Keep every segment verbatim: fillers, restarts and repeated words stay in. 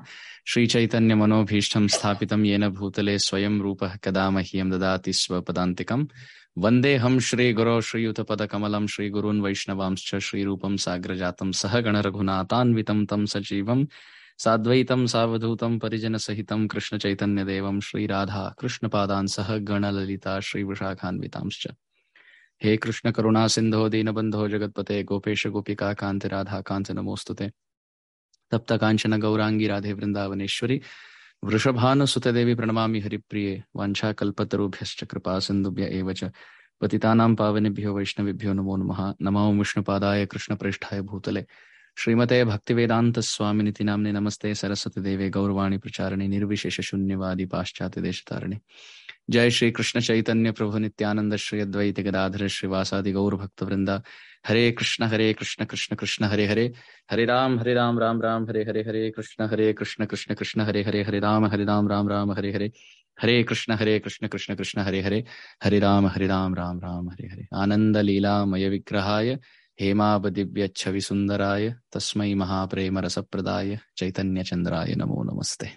श्रीचैतन्य मनोभीष्टं स्थापितं येन भूतले स्वयं रूपः कदा मह्यं ददाति स्वपदान्तिकम् वन्देऽहं श्रीगुरो श्रीयुतपदकमलं श्रीगुरून् वैष्णवांश्च श्रीरूपं साग्रजातं सहगण रघुनाथान्वितं तं सजीवं साद्वैतं सावधूतं परिजनसहितं कृष्णचैतन्यदेवं श्रीराधा कृष्णपादान् सह गणललिता श्रीविशाखान्वितांश्च हे कृष्ण करुणा सिन्धो दीनबन्धो जगत्पते गोपेश गोपिका कान्ति राधा कान्ति नमोस्तुते तप्त कांचन गौरांगी राधे वृंदावनेश्वरी वृषभानुसुते देवी प्रणमामि हरिप्रिये वाञ्छाकल्पतरुभ्यश्च कृपा सिन्धुभ्य एव च पतितानां पावनेभ्यो वैष्णवेभ्यो नमो नमः। नमो विष्णुपादाय कृष्णप्रेष्ठाय भूतले श्रीमते भक्तिवेदांत स्वामिनिति नाम्ने नमस्ते सरस्वती देवे गौरवाणी प्रचारिणे निर्विशेष शून्यवादी पाश्चात्य देशतारिणे। जय श्री कृष्ण चैतन्य प्रभु नित्यानंद श्री अद्वैत गदाधर श्रीवासादि गौर भक्त वृंदा। हरे कृष्ण हरे कृष्ण कृष्ण कृष्ण हरे हरे हरे राम हरे राम राम राम हरे हरे हरे कृष्ण हरे कृष्ण कृष्ण कृष्ण हरे हरे हरे राम हरे राम राम राम हरे हरे हरे कृष्ण हरे कृष्ण कृष्ण कृष्ण हरे हरे हरे राम हरे राम राम राम हरे हरे। आनंद लीलामय विग्रहाय हेमावदिव्य छवि सुंदराय तस्मै महाप्रेम रसप्रदाय चैतन्य चंद्राय नमो नमस्ते।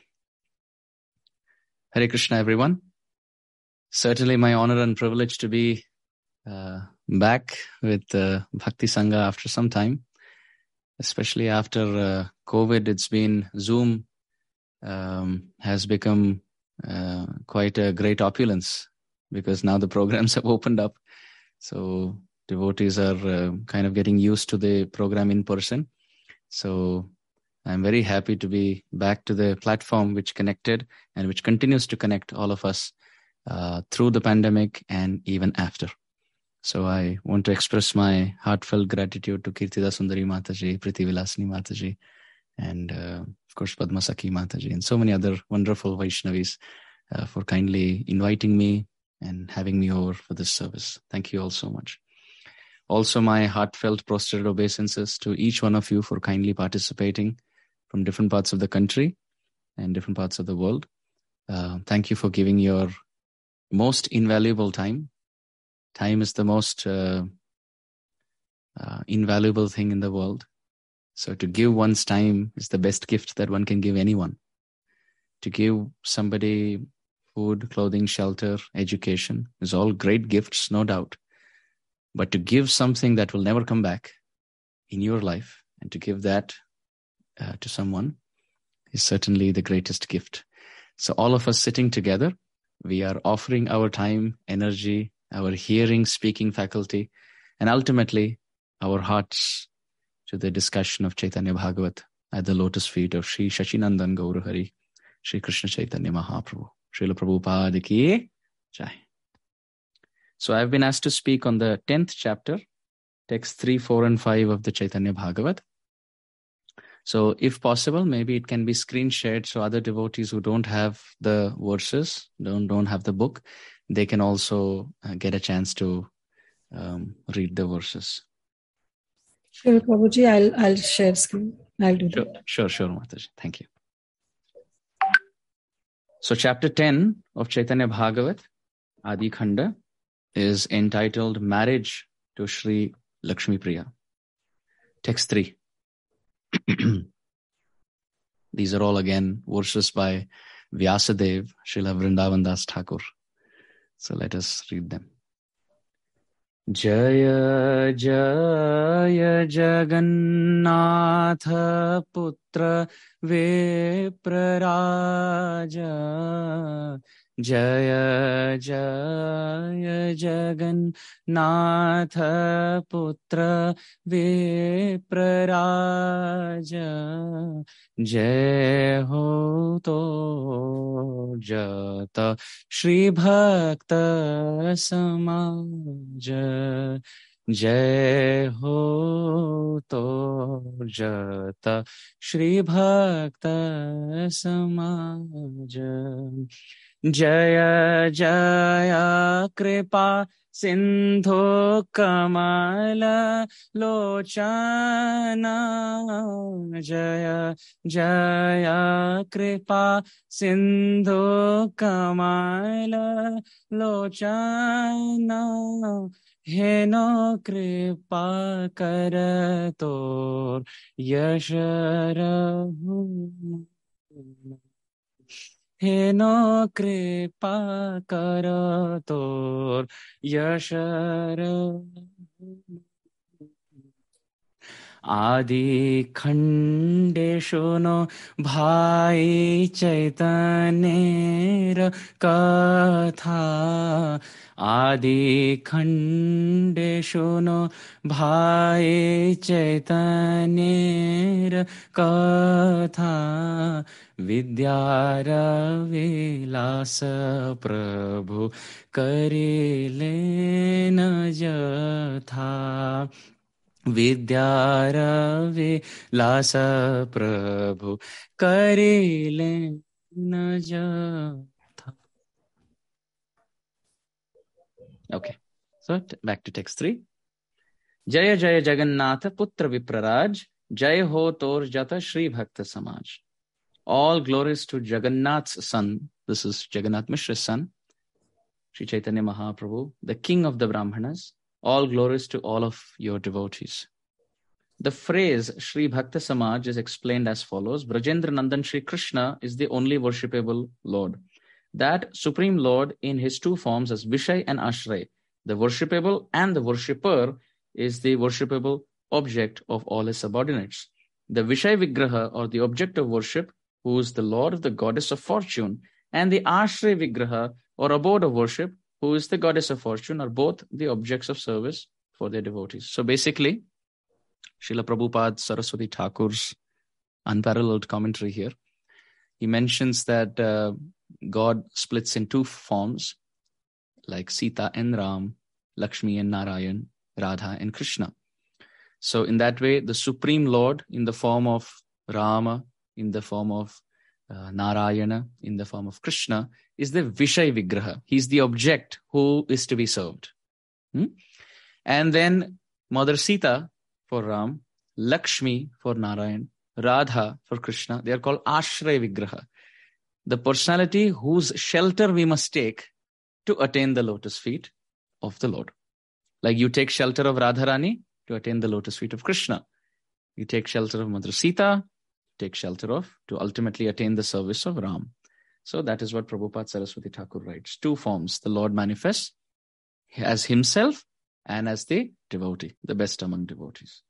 Hare Krishna everyone. Certainly my honor and privilege to be uh, back with uh, Bhakti Sangha after some time, especially after uh, COVID. It's been Zoom um, has become uh, quite a great opulence because now the programs have opened up. So devotees are uh, kind of getting used to the program in person. So I'm very happy to be back to the platform which connected and which continues to connect all of us uh, through the pandemic and even after. So I want to express my heartfelt gratitude to Kirtida Sundari Mataji, Priti Vilasini Mataji, and uh, of course Padma Sakhi Mataji, and so many other wonderful Vaishnavis uh, for kindly inviting me and having me over for this service. Thank you all so much. Also, my heartfelt prostrated obeisances to each one of you for kindly participating from different parts of the country and different parts of the world. Uh, thank you for giving your most invaluable time. Time is the most uh, uh, invaluable thing in the world. So to give one's time is the best gift that one can give anyone. To give somebody food, clothing, shelter, education is all great gifts, no doubt. But to give something that will never come back in your life and to give that uh, to someone is certainly the greatest gift. So all of us sitting together, we are offering our time, energy, our hearing, speaking faculty, and ultimately our hearts to the discussion of Chaitanya Bhagavat at the lotus feet of Sri Shashinandan Gaur Hari, Sri Krishna Chaitanya Mahaprabhu. Srila Prabhupada ki jai. So I've been asked to speak on the tenth chapter, text three, four, and five of the Chaitanya Bhagavat. So if possible, maybe it can be screen shared so other devotees who don't have the verses, don't, don't have the book, they can also uh, get a chance to um, read the verses. Sure, Prabhuji, I'll, I'll share screen. I'll do Sure, that. sure, sure, Mataji. Thank you. So chapter ten of Chaitanya Bhagavat, Adi Khanda, is entitled Marriage to Sri Lakshmi Priya. Text three. These are all again verses by Vyasadev, Srila Vrindavan Das Thakur. So let us read them. Jaya Jaya Jagannath Putra Vipraraja. Jaya Jaya Jagannath Putra Vipraraja. Jai ho to jata Shri Bhakta Samaja. Jai ho to jata Shri Bhakta Samaja. Jaya Jaya Kripa Sindhu Kamala Lochana. Jaya Jaya Kripa Sindhu Kamala Lochana. Heno Kripa Karator Yasharahu हेनो कृपा करो तोर यशर आदि खंडे सुनो भाई चैतन्येर कथा आदि खंडे सुनो भाई चैतन्येर कथा विद्यारविलास प्रभु करिलेन यथा विद्यारविलास प्रभु करिलेन यथा. Okay, so t- back to text three. Jaya Jaya Jagannatha Putra Vipraraj, Jai Ho Tor Jata Shri Bhakta Samaj. All glories to Jagannath's son. This is Jagannath Mishra's son, Sri Chaitanya Mahaprabhu, the king of the Brahmanas. All glories to all of your devotees. The phrase Shri Bhakta Samaj is explained as follows. Brajendra Nandan Shri Krishna is the only worshipable Lord. That Supreme Lord in his two forms as Vishay and Ashray, the worshipable and the worshipper, is the worshipable object of all his subordinates. The Vishay Vigraha, or the object of worship, who is the Lord of the goddess of fortune, and the Ashray Vigraha, or abode of worship, who is the goddess of fortune, are both the objects of service for their devotees. So basically, Srila Prabhupada Saraswati Thakur's unparalleled commentary here, he mentions that uh, God splits in two forms, like Sita and Ram, Lakshmi and Narayan, Radha and Krishna. So in that way, the Supreme Lord in the form of Rama, in the form of uh, Narayana, in the form of Krishna, is the Vishay Vigraha. He's the object who is to be served. Hmm? And then Mother Sita for Ram, Lakshmi for Narayan, Radha for Krishna, they are called Ashray Vigraha. The personality whose shelter we must take to attain the lotus feet of the Lord. Like you take shelter of Radharani to attain the lotus feet of Krishna. You take shelter of Mother Sita, take shelter of, to ultimately attain the service of Ram. So that is what Prabhupada Saraswati Thakur writes. Two forms. The Lord manifests as himself and as the devotee, the best among devotees.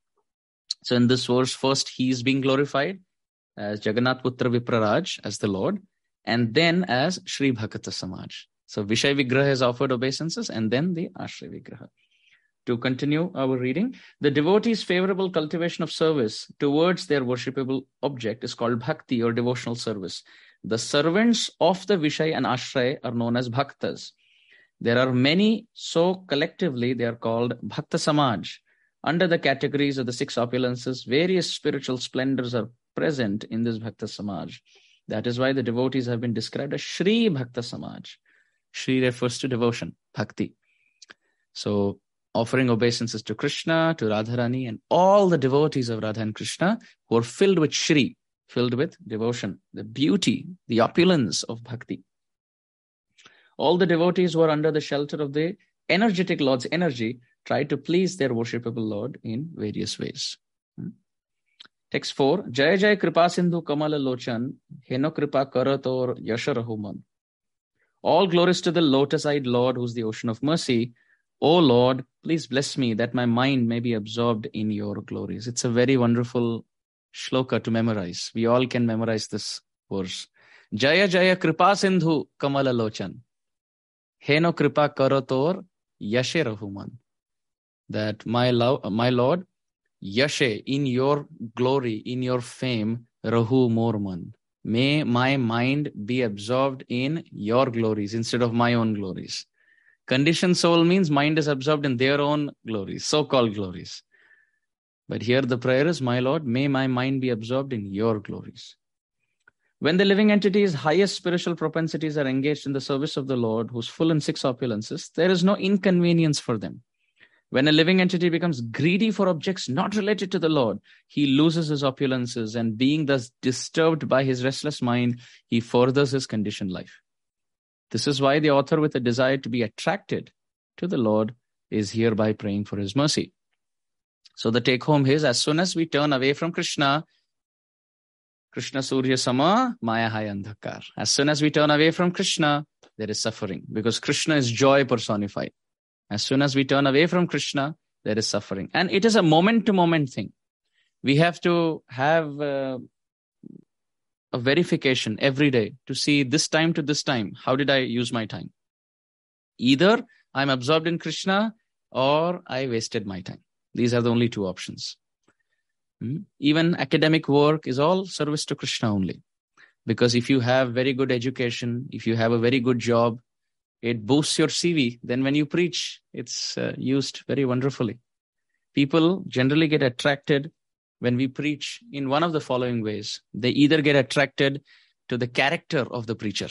So in this verse, first he is being glorified as Jagannath Putra Vipraraj, as the Lord, and then as Shri Bhakta Samaj. So Vishay Vigraha is offered obeisances, and then the Ashray Vigraha. To continue our reading, the devotee's favorable cultivation of service towards their worshipable object is called bhakti, or devotional service. The servants of the Vishay and Ashray are known as bhaktas. There are many, so collectively they are called Bhakta Samaj. Under the categories of the six opulences, various spiritual splendors are present in this Bhakta Samaj. That is why the devotees have been described as Shri Bhakta Samaj. Shri refers to devotion, bhakti. So offering obeisances to Krishna, to Radharani, and all the devotees of Radha and Krishna who are filled with Shri, filled with devotion, the beauty, the opulence of bhakti. All the devotees who are under the shelter of the energetic Lord's energy try to please their worshipable Lord in various ways. Hmm? Text four. Jaya Jaya Kripa Sindhu Kamala Lochan, Heno Kripa Karator Yasharahuman. All glories to the lotus-eyed Lord, who is the ocean of mercy. O Lord, please bless me that my mind may be absorbed in your glories. It's a very wonderful shloka to memorize. We all can memorize this verse. Jaya Jaya Kripa Sindhu Kamala Lochan, Heno Kripa Karator Yashe Rahuman. That my love, my Lord, Yashe, in your glory, in your fame, Rahu Morman. May my mind be absorbed in your glories instead of my own glories. Conditioned soul means mind is absorbed in their own glories, so-called glories. But here the prayer is, my Lord, may my mind be absorbed in your glories. When the living entity's highest spiritual propensities are engaged in the service of the Lord, who's full in six opulences, there is no inconvenience for them. When a living entity becomes greedy for objects not related to the Lord, he loses his opulences, and being thus disturbed by his restless mind, he furthers his conditioned life. This is why the author, with a desire to be attracted to the Lord, is hereby praying for his mercy. So the take home is, as soon as we turn away from Krishna, Krishna Surya Sama, Maya Hai Andhakar. As soon as we turn away from Krishna, there is suffering, because Krishna is joy personified. As soon as we turn away from Krishna, there is suffering. And it is a moment-to-moment thing. We have to have uh, a verification every day to see this time to this time, how did I use my time? Either I'm absorbed in Krishna or I wasted my time. These are the only two options. Hmm? Even academic work is all service to Krishna only. Because if you have very good education, if you have a very good job, it boosts your C V. Then when you preach, it's uh, used very wonderfully. People generally get attracted when we preach in one of the following ways. They either get attracted to the character of the preacher,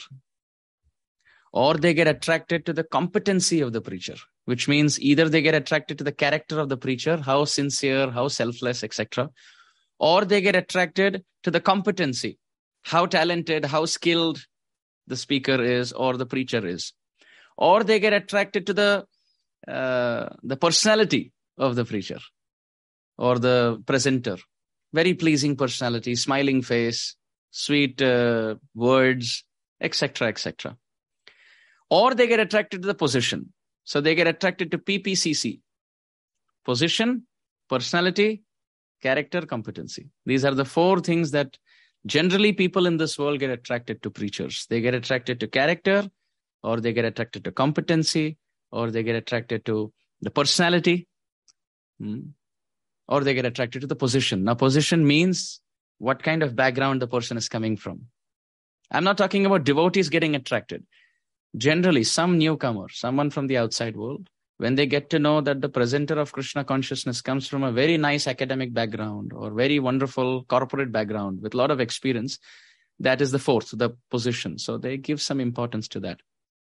or they get attracted to the competency of the preacher, which means either they get attracted to the character of the preacher, how sincere, how selfless, et cetera, or they get attracted to the competency, how talented, how skilled the speaker is or the preacher is. Or they get attracted to the uh, the personality of the preacher or the presenter. Very pleasing personality, smiling face, sweet uh, words, et cetera, et cetera. Or they get attracted to the position. So they get attracted to P P C C. Position, personality, character, competency. These are the four things that generally people in this world get attracted to preachers. They get attracted to character, or they get attracted to competency, or they get attracted to the personality, hmm, or they get attracted to the position. Now, position means what kind of background the person is coming from. I'm not talking about devotees getting attracted. Generally, some newcomer, someone from the outside world, when they get to know that the presenter of Krishna consciousness comes from a very nice academic background or very wonderful corporate background with a lot of experience, that is the fourth, the position. So they give some importance to that.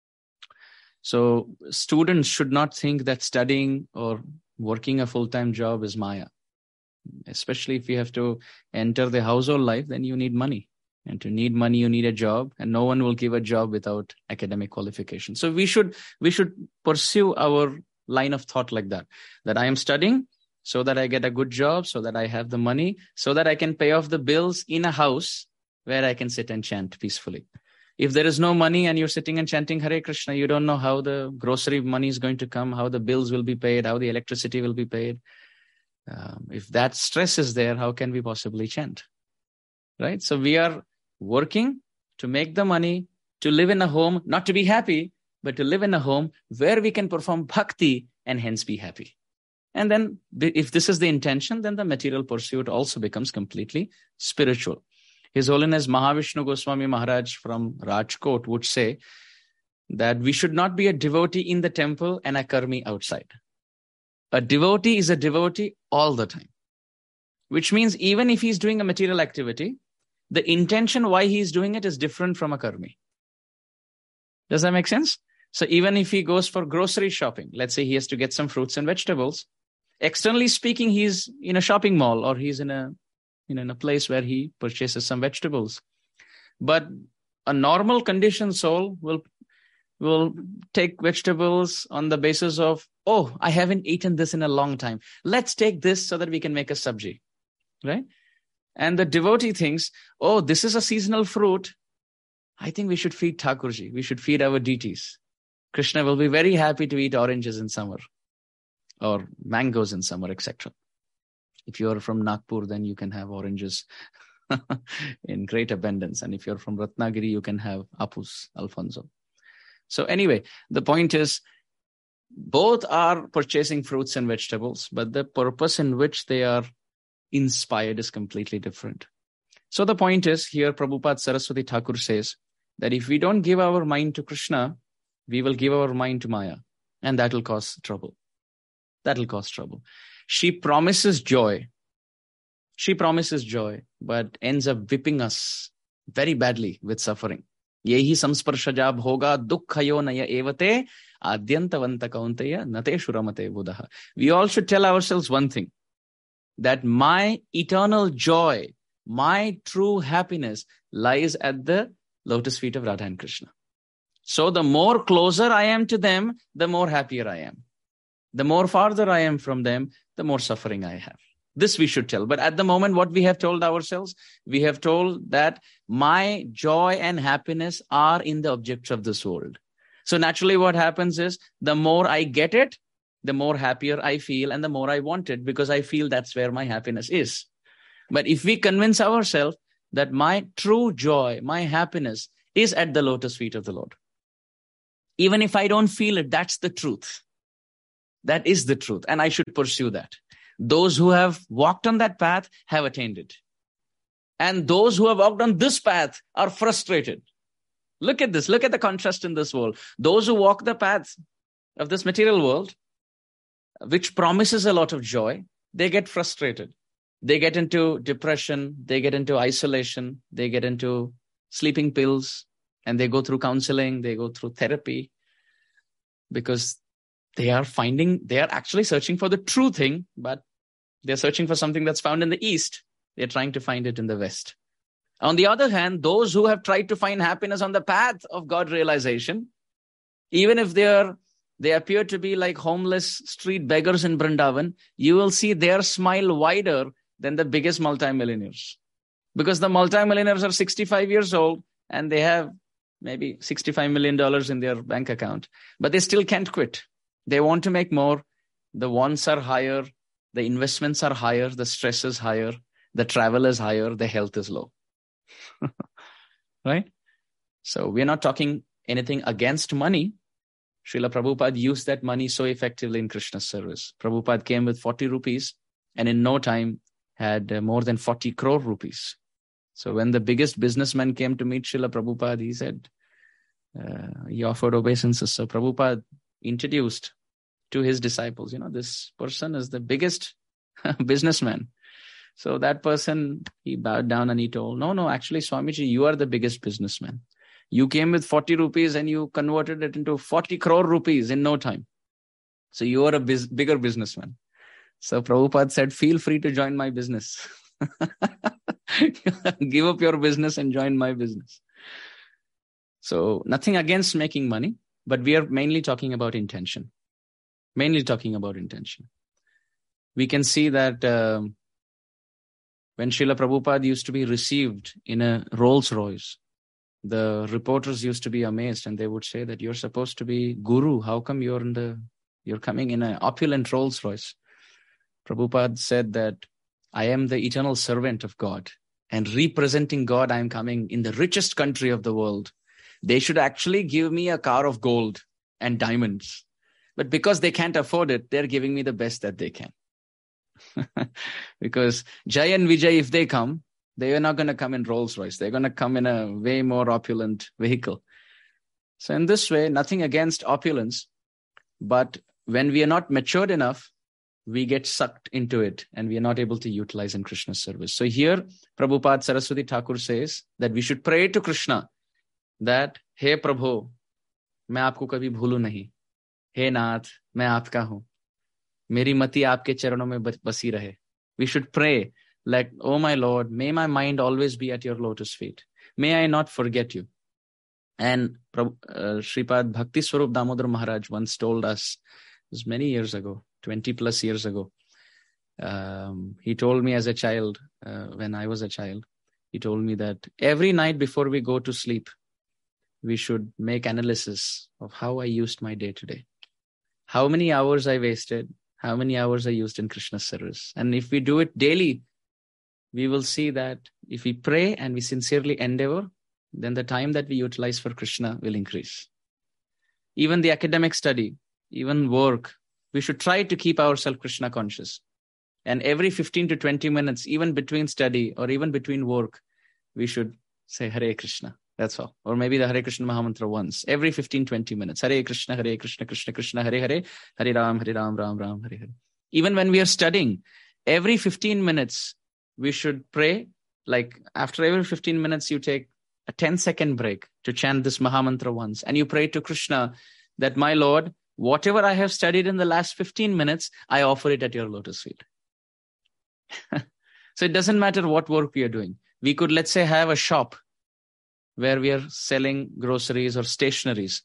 So students should not think that studying or working a full-time job is Maya. Especially if you have to enter the household life, then you need money. And to need money, you need a job, and no one will give a job without academic qualification. So we should we should pursue our line of thought like that, that I am studying so that I get a good job, so that I have the money, so that I can pay off the bills in a house where I can sit and chant peacefully. If there is no money and you're sitting and chanting Hare Krishna, you don't know how the grocery money is going to come, how the bills will be paid, how the electricity will be paid. Um, if that stress is there, how can we possibly chant? Right? So we are working to make the money, to live in a home, not to be happy, but to live in a home where we can perform bhakti and hence be happy. And then if this is the intention, then the material pursuit also becomes completely spiritual. His Holiness Mahavishnu Goswami Maharaj from Rajkot would say that we should not be a devotee in the temple and a karmi outside. A devotee is a devotee all the time, which means even if he's doing a material activity, the intention why he's doing it is different from a karmi. Does that make sense? So even if he goes for grocery shopping, let's say he has to get some fruits and vegetables, externally speaking, he's in a shopping mall or he's in a, you know, in a place where he purchases some vegetables. But a normal conditioned soul will, will take vegetables on the basis of, oh, I haven't eaten this in a long time. Let's take this so that we can make a sabji, right? And the devotee thinks, oh, this is a seasonal fruit. I think we should feed Thakurji. We should feed our deities. Krishna will be very happy to eat oranges in summer or mangoes in summer, et cetera. If you're from Nagpur, then you can have oranges in great abundance. And if you're from Ratnagiri, you can have Apus, Alfonso. So anyway, the point is, both are purchasing fruits and vegetables, but the purpose in which they are inspired is completely different. So the point is, here Prabhupada Saraswati Thakur says that if we don't give our mind to Krishna, we will give our mind to Maya, and that will cause trouble. That will cause trouble. She promises joy. She promises joy, but ends up whipping us very badly with suffering. Yehi samsparshajab hoga dukkhayo naya evate adyantavanta kaunteya nate shuramate buddha. We all should tell ourselves one thing, that my eternal joy, my true happiness lies at the lotus feet of Radha and Krishna. So the more closer I am to them, the more happier I am. The more farther I am from them, the more suffering I have. This we should tell. But at the moment, what we have told ourselves, we have told that my joy and happiness are in the objects of this world. So naturally what happens is the more I get it, the more happier I feel and the more I want it, because I feel that's where my happiness is. But if we convince ourselves that my true joy, my happiness is at the lotus feet of the Lord, even if I don't feel it, that's the truth. That is the truth. And I should pursue that. Those who have walked on that path have attained it. And those who have walked on this path are frustrated. Look at this. Look at the contrast in this world. Those who walk the path of this material world, which promises a lot of joy, they get frustrated. They get into depression. They get into isolation. They get into sleeping pills. And they go through counseling. They go through therapy. Because they are finding, they are actually searching for the true thing, but they're searching for something that's found in the East. They're trying to find it in the West. On the other hand, those who have tried to find happiness on the path of God realization, even if they are, they appear to be like homeless street beggars in Vrindavan, you will see their smile wider than the biggest multimillionaires. Because the multimillionaires are sixty-five years old and they have maybe sixty-five million dollars in their bank account, but they still can't quit. They want to make more. The wants are higher. The investments are higher. The stress is higher. The travel is higher. The health is low. Right? So we're not talking anything against money. Srila Prabhupada used that money so effectively in Krishna's service. Prabhupada came with forty rupees and in no time had uh, more than forty crore rupees. So when the biggest businessman came to meet Srila Prabhupada, he said, uh, he offered obeisances. So Prabhupada introduced to his disciples, you know, this person is the biggest businessman. So that person, he bowed down and he told, no, no, actually, Swamiji, you are the biggest businessman. You came with forty rupees and you converted it into forty crore rupees in no time. So you are a biz- bigger businessman. So Prabhupada said, feel free to join my business. Give up your business and join my business. So nothing against making money, but we are mainly talking about intention. Mainly talking about intention. We can see that um, when Srila Prabhupada used to be received in a Rolls Royce, the reporters used to be amazed and they would say that you're supposed to be guru. How come you're in the, you're coming in an opulent Rolls Royce? Prabhupada said that I am the eternal servant of God, and representing God, I am coming in the richest country of the world. They should actually give me a car of gold and diamonds. But because they can't afford it, they're giving me the best that they can. Because Jay and Vijay, if they come, they are not going to come in Rolls Royce. They're going to come in a way more opulent vehicle. So in this way, nothing against opulence. But when we are not matured enough, we get sucked into it and we are not able to utilize in Krishna's service. So here, Prabhupada Saraswati Thakur says that we should pray to Krishna that, Hey Prabhu, मैं आपको कभी भूलूं नहीं. हे नाथ, मैं आपका हूं. मेरी मति आपके चरणों में बसी रहे. We should pray like, oh my Lord, may my mind always be at your lotus feet. May I not forget you. And uh, Shripad Bhakti Swarup Damodar Maharaj once told us, it was many years ago, twenty plus years ago. Um, he told me as a child, uh, when I was a child, he told me that every night before we go to sleep, we should make analysis of how I used my day today. How many hours I wasted, how many hours I used in Krishna's service. And if we do it daily, we will see that if we pray and we sincerely endeavor, then the time that we utilize for Krishna will increase. Even the academic study, even work, we should try to keep ourselves Krishna conscious. And every fifteen to twenty minutes, even between study or even between work, we should say Hare Krishna. That's all. Or maybe the Hare Krishna Mahamantra once, every fifteen, twenty minutes. Hare Krishna, Hare Krishna, Krishna Krishna, Hare Hare, Hare Ram, Hare Ram, Ram Ram, Hare Hare. Even when we are studying, every fifteen minutes, we should pray. Like after every fifteen minutes, you take a ten second break to chant this Mahamantra once. And you pray to Krishna that, my Lord, whatever I have studied in the last fifteen minutes, I offer it at your lotus feet. So it doesn't matter what work we are doing. We could, let's say, have a shop where we are selling groceries or stationaries.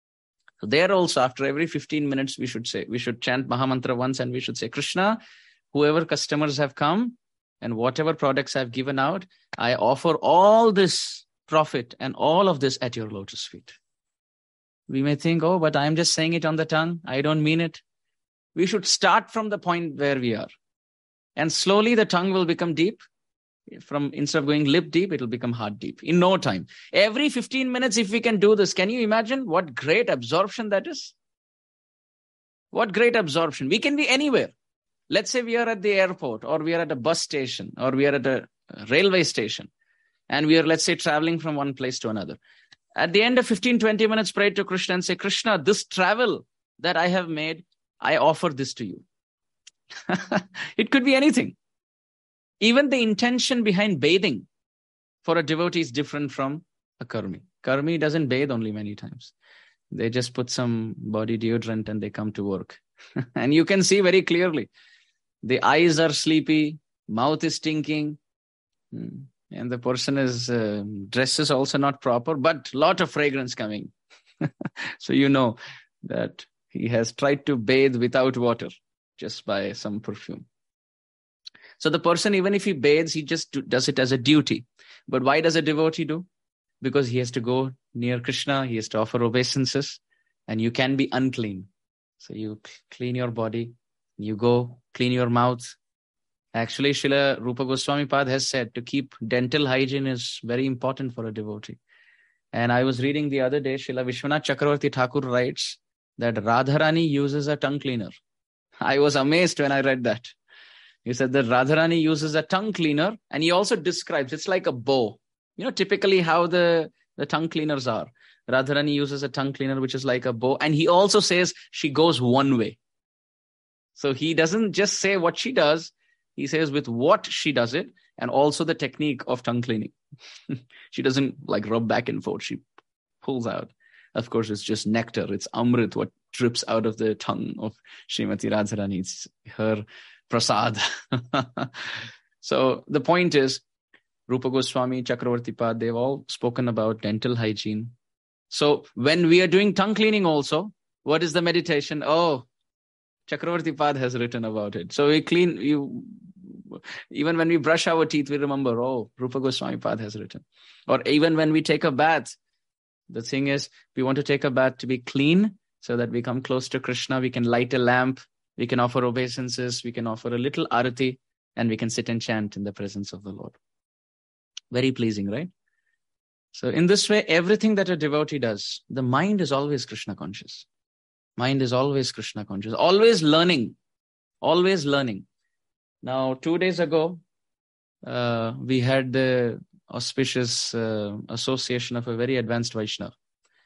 So there also, after every fifteen minutes, we should say, we should chant Mahamantra once and we should say, Krishna, whoever customers have come and whatever products I've given out, I offer all this profit and all of this at your lotus feet. We may think, oh, but I'm just saying it on the tongue. I don't mean it. We should start from the point where we are. And slowly the tongue will become deep. From instead of going lip deep, it will become heart deep in no time. Every fifteen minutes, if we can do this, can you imagine what great absorption that is? What great absorption. We can be anywhere. Let's say we are at the airport, or we are at a bus station, or we are at a railway station, and we are, let's say, traveling from one place to another. At the end of fifteen, twenty minutes, pray to Krishna and say, Krishna, this travel that I have made, I offer this to you. It could be anything. Even the intention behind bathing for a devotee is different from a karmi. Karmi doesn't bathe only many times. They just put some body deodorant and they come to work. And you can see very clearly. The eyes are sleepy, mouth is stinking, and the person is, uh, dress is also not proper, but lot of fragrance coming. So you know that he has tried to bathe without water, just by some perfume. So the person, even if he bathes, he just do, does it as a duty. But why does a devotee do? Because he has to go near Krishna, he has to offer obeisances, and you can be unclean. So you clean your body, you go clean your mouth. Actually, Srila Rupa Goswami Pad has said to keep dental hygiene is very important for a devotee. And I was reading the other day, Srila Vishwanath Chakravarti Thakur writes that Radharani uses a tongue cleaner. I was amazed when I read that. He said that Radharani uses a tongue cleaner, and he also describes it's like a bow. You know, typically how the, the tongue cleaners are. Radharani uses a tongue cleaner, which is like a bow. And he also says she goes one way. So he doesn't just say what she does. He says with what she does it, and also the technique of tongue cleaning. She doesn't like rub back and forth. She pulls out. Of course, it's just nectar. It's amrit, what drips out of the tongue of Srimati Radharani. It's her prasad. So the point is, Rupa Goswami, Chakravarti Pad, they've all spoken about dental hygiene. So when we are doing tongue cleaning also, what is the meditation? Oh, Chakravarti Pad has written about it. So we clean, you, even when we brush our teeth, we remember, oh, Rupa Goswami Pad has written. Or even when we take a bath, the thing is, we want to take a bath to be clean so that we come close to Krishna. We can light a lamp. We can offer obeisances, we can offer a little arati, and we can sit and chant in the presence of the Lord. Very pleasing, right? So in this way, everything that a devotee does, the mind is always Krishna conscious. Mind is always Krishna conscious, always learning, always learning. Now, two days ago, uh, we had the auspicious uh, association of a very advanced Vaishnava.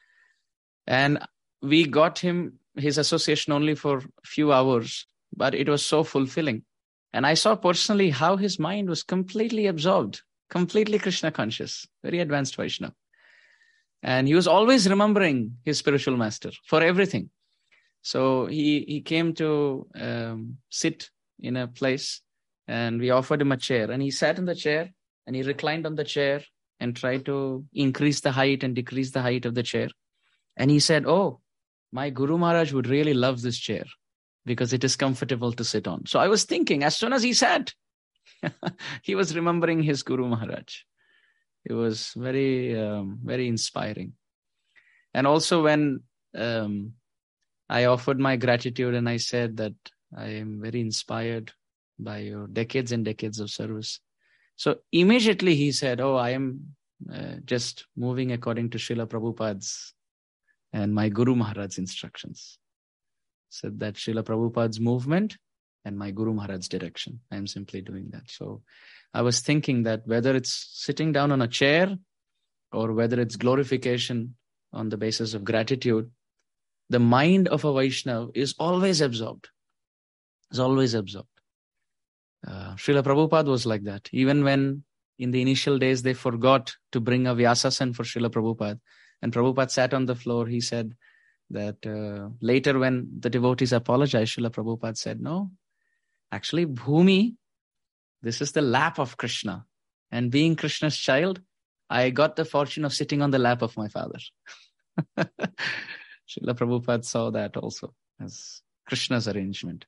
And we got him his association only for a few hours, but it was so fulfilling. And I saw personally how his mind was completely absorbed, completely Krishna conscious, very advanced Vaishnava. And he was always remembering his spiritual master for everything. So he, he came to um, sit in a place, and we offered him a chair, and he sat in the chair and he reclined on the chair and tried to increase the height and decrease the height of the chair. And he said, oh, my Guru Maharaj would really love this chair because it is comfortable to sit on. So I was thinking, as soon as he sat, he was remembering his Guru Maharaj. It was very, um, very inspiring. And also when um, I offered my gratitude and I said that I am very inspired by your decades and decades of service. So immediately he said, oh, I am uh, just moving according to Srila Prabhupada's and my Guru Maharaj's instructions. Said that Srila Prabhupada's movement and my Guru Maharaj's direction. I am simply doing that. So I was thinking that whether it's sitting down on a chair or whether it's glorification on the basis of gratitude, the mind of a Vaishnava is always absorbed. Is always absorbed. Uh, Srila Prabhupada was like that. Even when in the initial days they forgot to bring a Vyasasan for Srila Prabhupada, and Prabhupada sat on the floor, he said that uh, later when the devotees apologized, Srila Prabhupada said, no, actually Bhumi, this is the lap of Krishna. And being Krishna's child, I got the fortune of sitting on the lap of my father. Srila Prabhupada saw that also as Krishna's arrangement.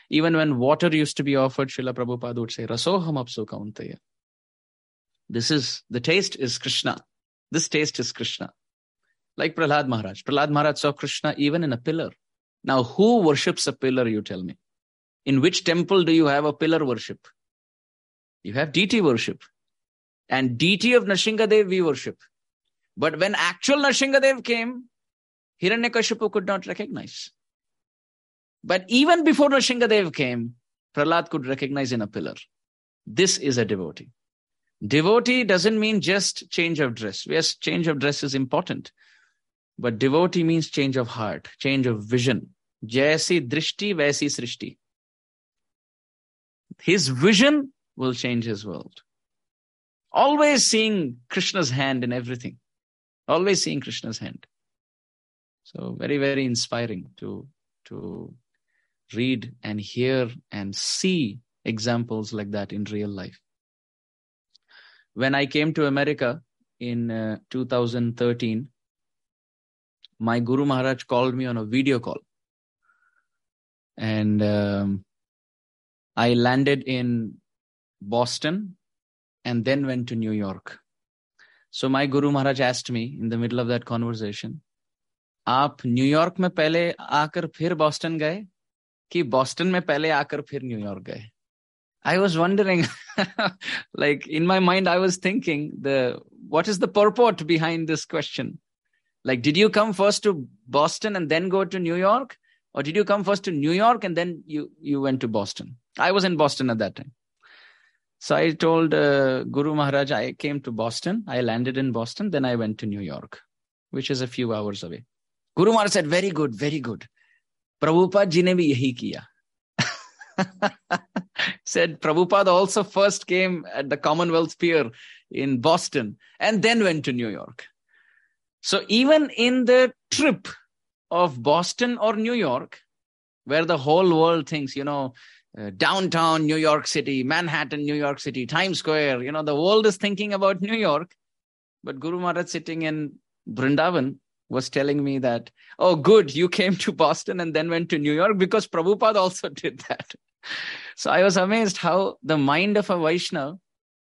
Even when water used to be offered, Srila Prabhupada would say, Rasoham apso kauntaya. This is, the taste is Krishna. This taste is Krishna. Like Prahlad Maharaj. Prahlad Maharaj saw Krishna even in a pillar. Now, who worships a pillar, you tell me? In which temple do you have a pillar worship? You have deity worship. And deity of Nrsingadev we worship. But when actual Nrsingadev came, Hiranyakashipu could not recognize. But even before Nrsingadev came, Prahlad could recognize in a pillar. This is a devotee. Devotee doesn't mean just change of dress. Yes, change of dress is important. But devotee means change of heart, change of vision. Jaisi drishti, vaisi srishti. His vision will change his world. Always seeing Krishna's hand in everything. Always seeing Krishna's hand. So very, very inspiring to, to read and hear and see examples like that in real life. When I came to America in uh, two thousand thirteen, my Guru Maharaj called me on a video call. And um, I landed in Boston and then went to New York. So my Guru Maharaj asked me in the middle of that conversation, आप New York में पहले आकर फिर Boston गए कि Boston में पहले आकर फिर न्यूयॉर्क गए? I was wondering, like in my mind, I was thinking, the what is the purport behind this question? Like, did you come first to Boston and then go to New York? Or did you come first to New York and then you, you went to Boston? I was in Boston at that time. So I told uh, Guru Maharaj, I came to Boston. I landed in Boston. Then I went to New York, which is a few hours away. Guru Maharaj said, very good, very good. Prabhupada ji ne bhi yahi kiya. Said Prabhupada also first came at the Commonwealth Pier in Boston and then went to New York. So even in the trip of Boston or New York, where the whole world thinks, you know, uh, downtown New York City, Manhattan, New York City, Times Square, you know, the world is thinking about New York. But Guru Maharaj sitting in Vrindavan was telling me that, oh, good, you came to Boston and then went to New York because Prabhupada also did that. So I was amazed how the mind of a Vaishnava,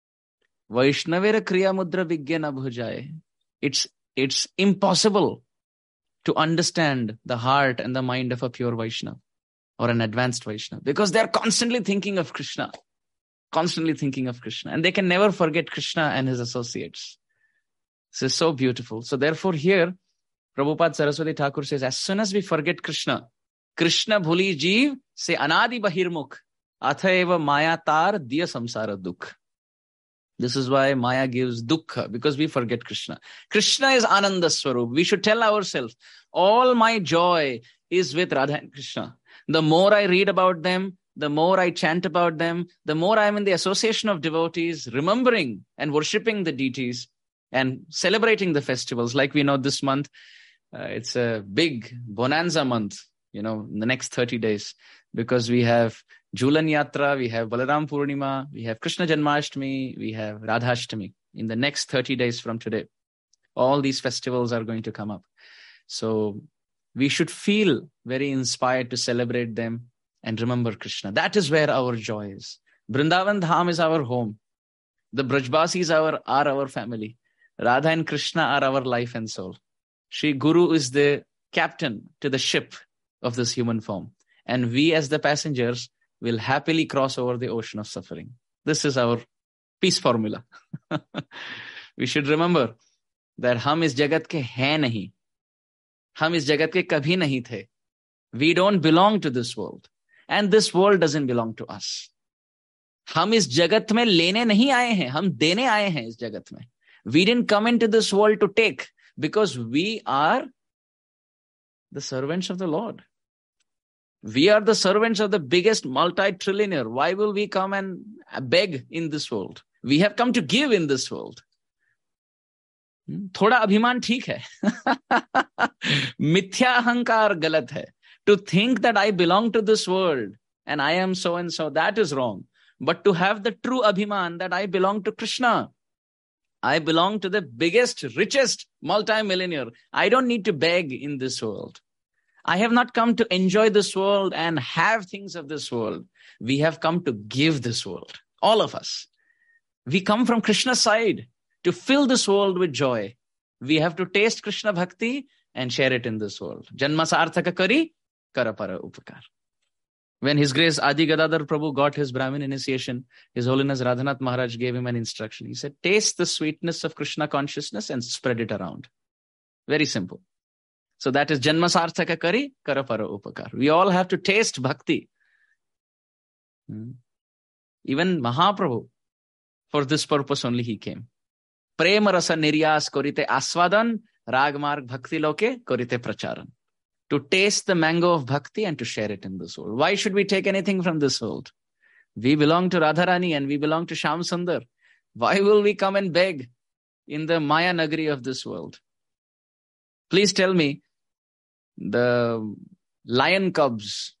Vaishnavera Kriya Mudra Vigyana Bhujaye, it's, it's impossible to understand the heart and the mind of a pure Vaishnava or an advanced Vaishnava because they're constantly thinking of Krishna, constantly thinking of Krishna, and they can never forget Krishna and his associates. This is so beautiful. So therefore here, Prabhupada Saraswati Thakur says, as soon as we forget Krishna, Krishna bhuli jeev se anadi bahirmukh, athaeva maya tar diya samsara dukh. This is why Maya gives dukkha, because we forget Krishna. Krishna is Ananda Swarup. We should tell ourselves, all my joy is with Radha and Krishna. The more I read about them, the more I chant about them, the more I am in the association of devotees, remembering and worshipping the deities and celebrating the festivals. Like we know this month, uh, it's a big bonanza month, you know, in the next thirty days, because we have Jhulan Yatra, we have Balaram Purnima, we have Krishna Janmashtami, we have Radhashtami. In the next thirty days from today, all these festivals are going to come up. So we should feel very inspired to celebrate them and remember Krishna. That is where our joy is. Vrindavan Dham is our home. The Brajbasis are, are our family. Radha and Krishna are our life and soul. Shri Guru is the captain to the ship of this human form. And we as the passengers will happily cross over the ocean of suffering. This is our peace formula. We should remember that hum is jagat ke hai nahi. Hum is jagat ke kabhi nahi the. We don't belong to this world. And this world doesn't belong to us. Hum is jagat mein lene nahi aaye hain. Hum dene aaye hain is jagat mein. We didn't come into this world to take, because we are the servants of the Lord. We are the servants of the biggest multi-trillionaire. Why will we come and beg in this world? We have come to give in this world. Thoda abhiman theek hai. Mithya ahankar galat hai. To think that I belong to this world and I am so and so, that is wrong. But to have the true abhiman that I belong to Krishna, I belong to the biggest, richest multi-millionaire. I don't need to beg in this world. I have not come to enjoy this world and have things of this world. We have come to give this world. All of us. We come from Krishna's side to fill this world with joy. We have to taste Krishna Bhakti and share it in this world. Janma sarthaka kari, karapara upakar. When His Grace Adi Gadadhar Prabhu got his Brahmin initiation, His Holiness Radhanath Maharaj gave him an instruction. He said, taste the sweetness of Krishna consciousness and spread it around. Very simple. So that is Janma sarthaka kari, karapara upakar. We all have to taste bhakti. Hmm. Even Mahaprabhu, for this purpose only he came. Prema rasa niryas korite aswadan, ragmarg bhakti loke korite pracharan. To taste the mango of bhakti and to share it in this world. Why should we take anything from this world? We belong to Radharani and we belong to Shyam Sundar. Why will we come and beg in the Maya Nagari of this world? Please tell me, the lion cubs,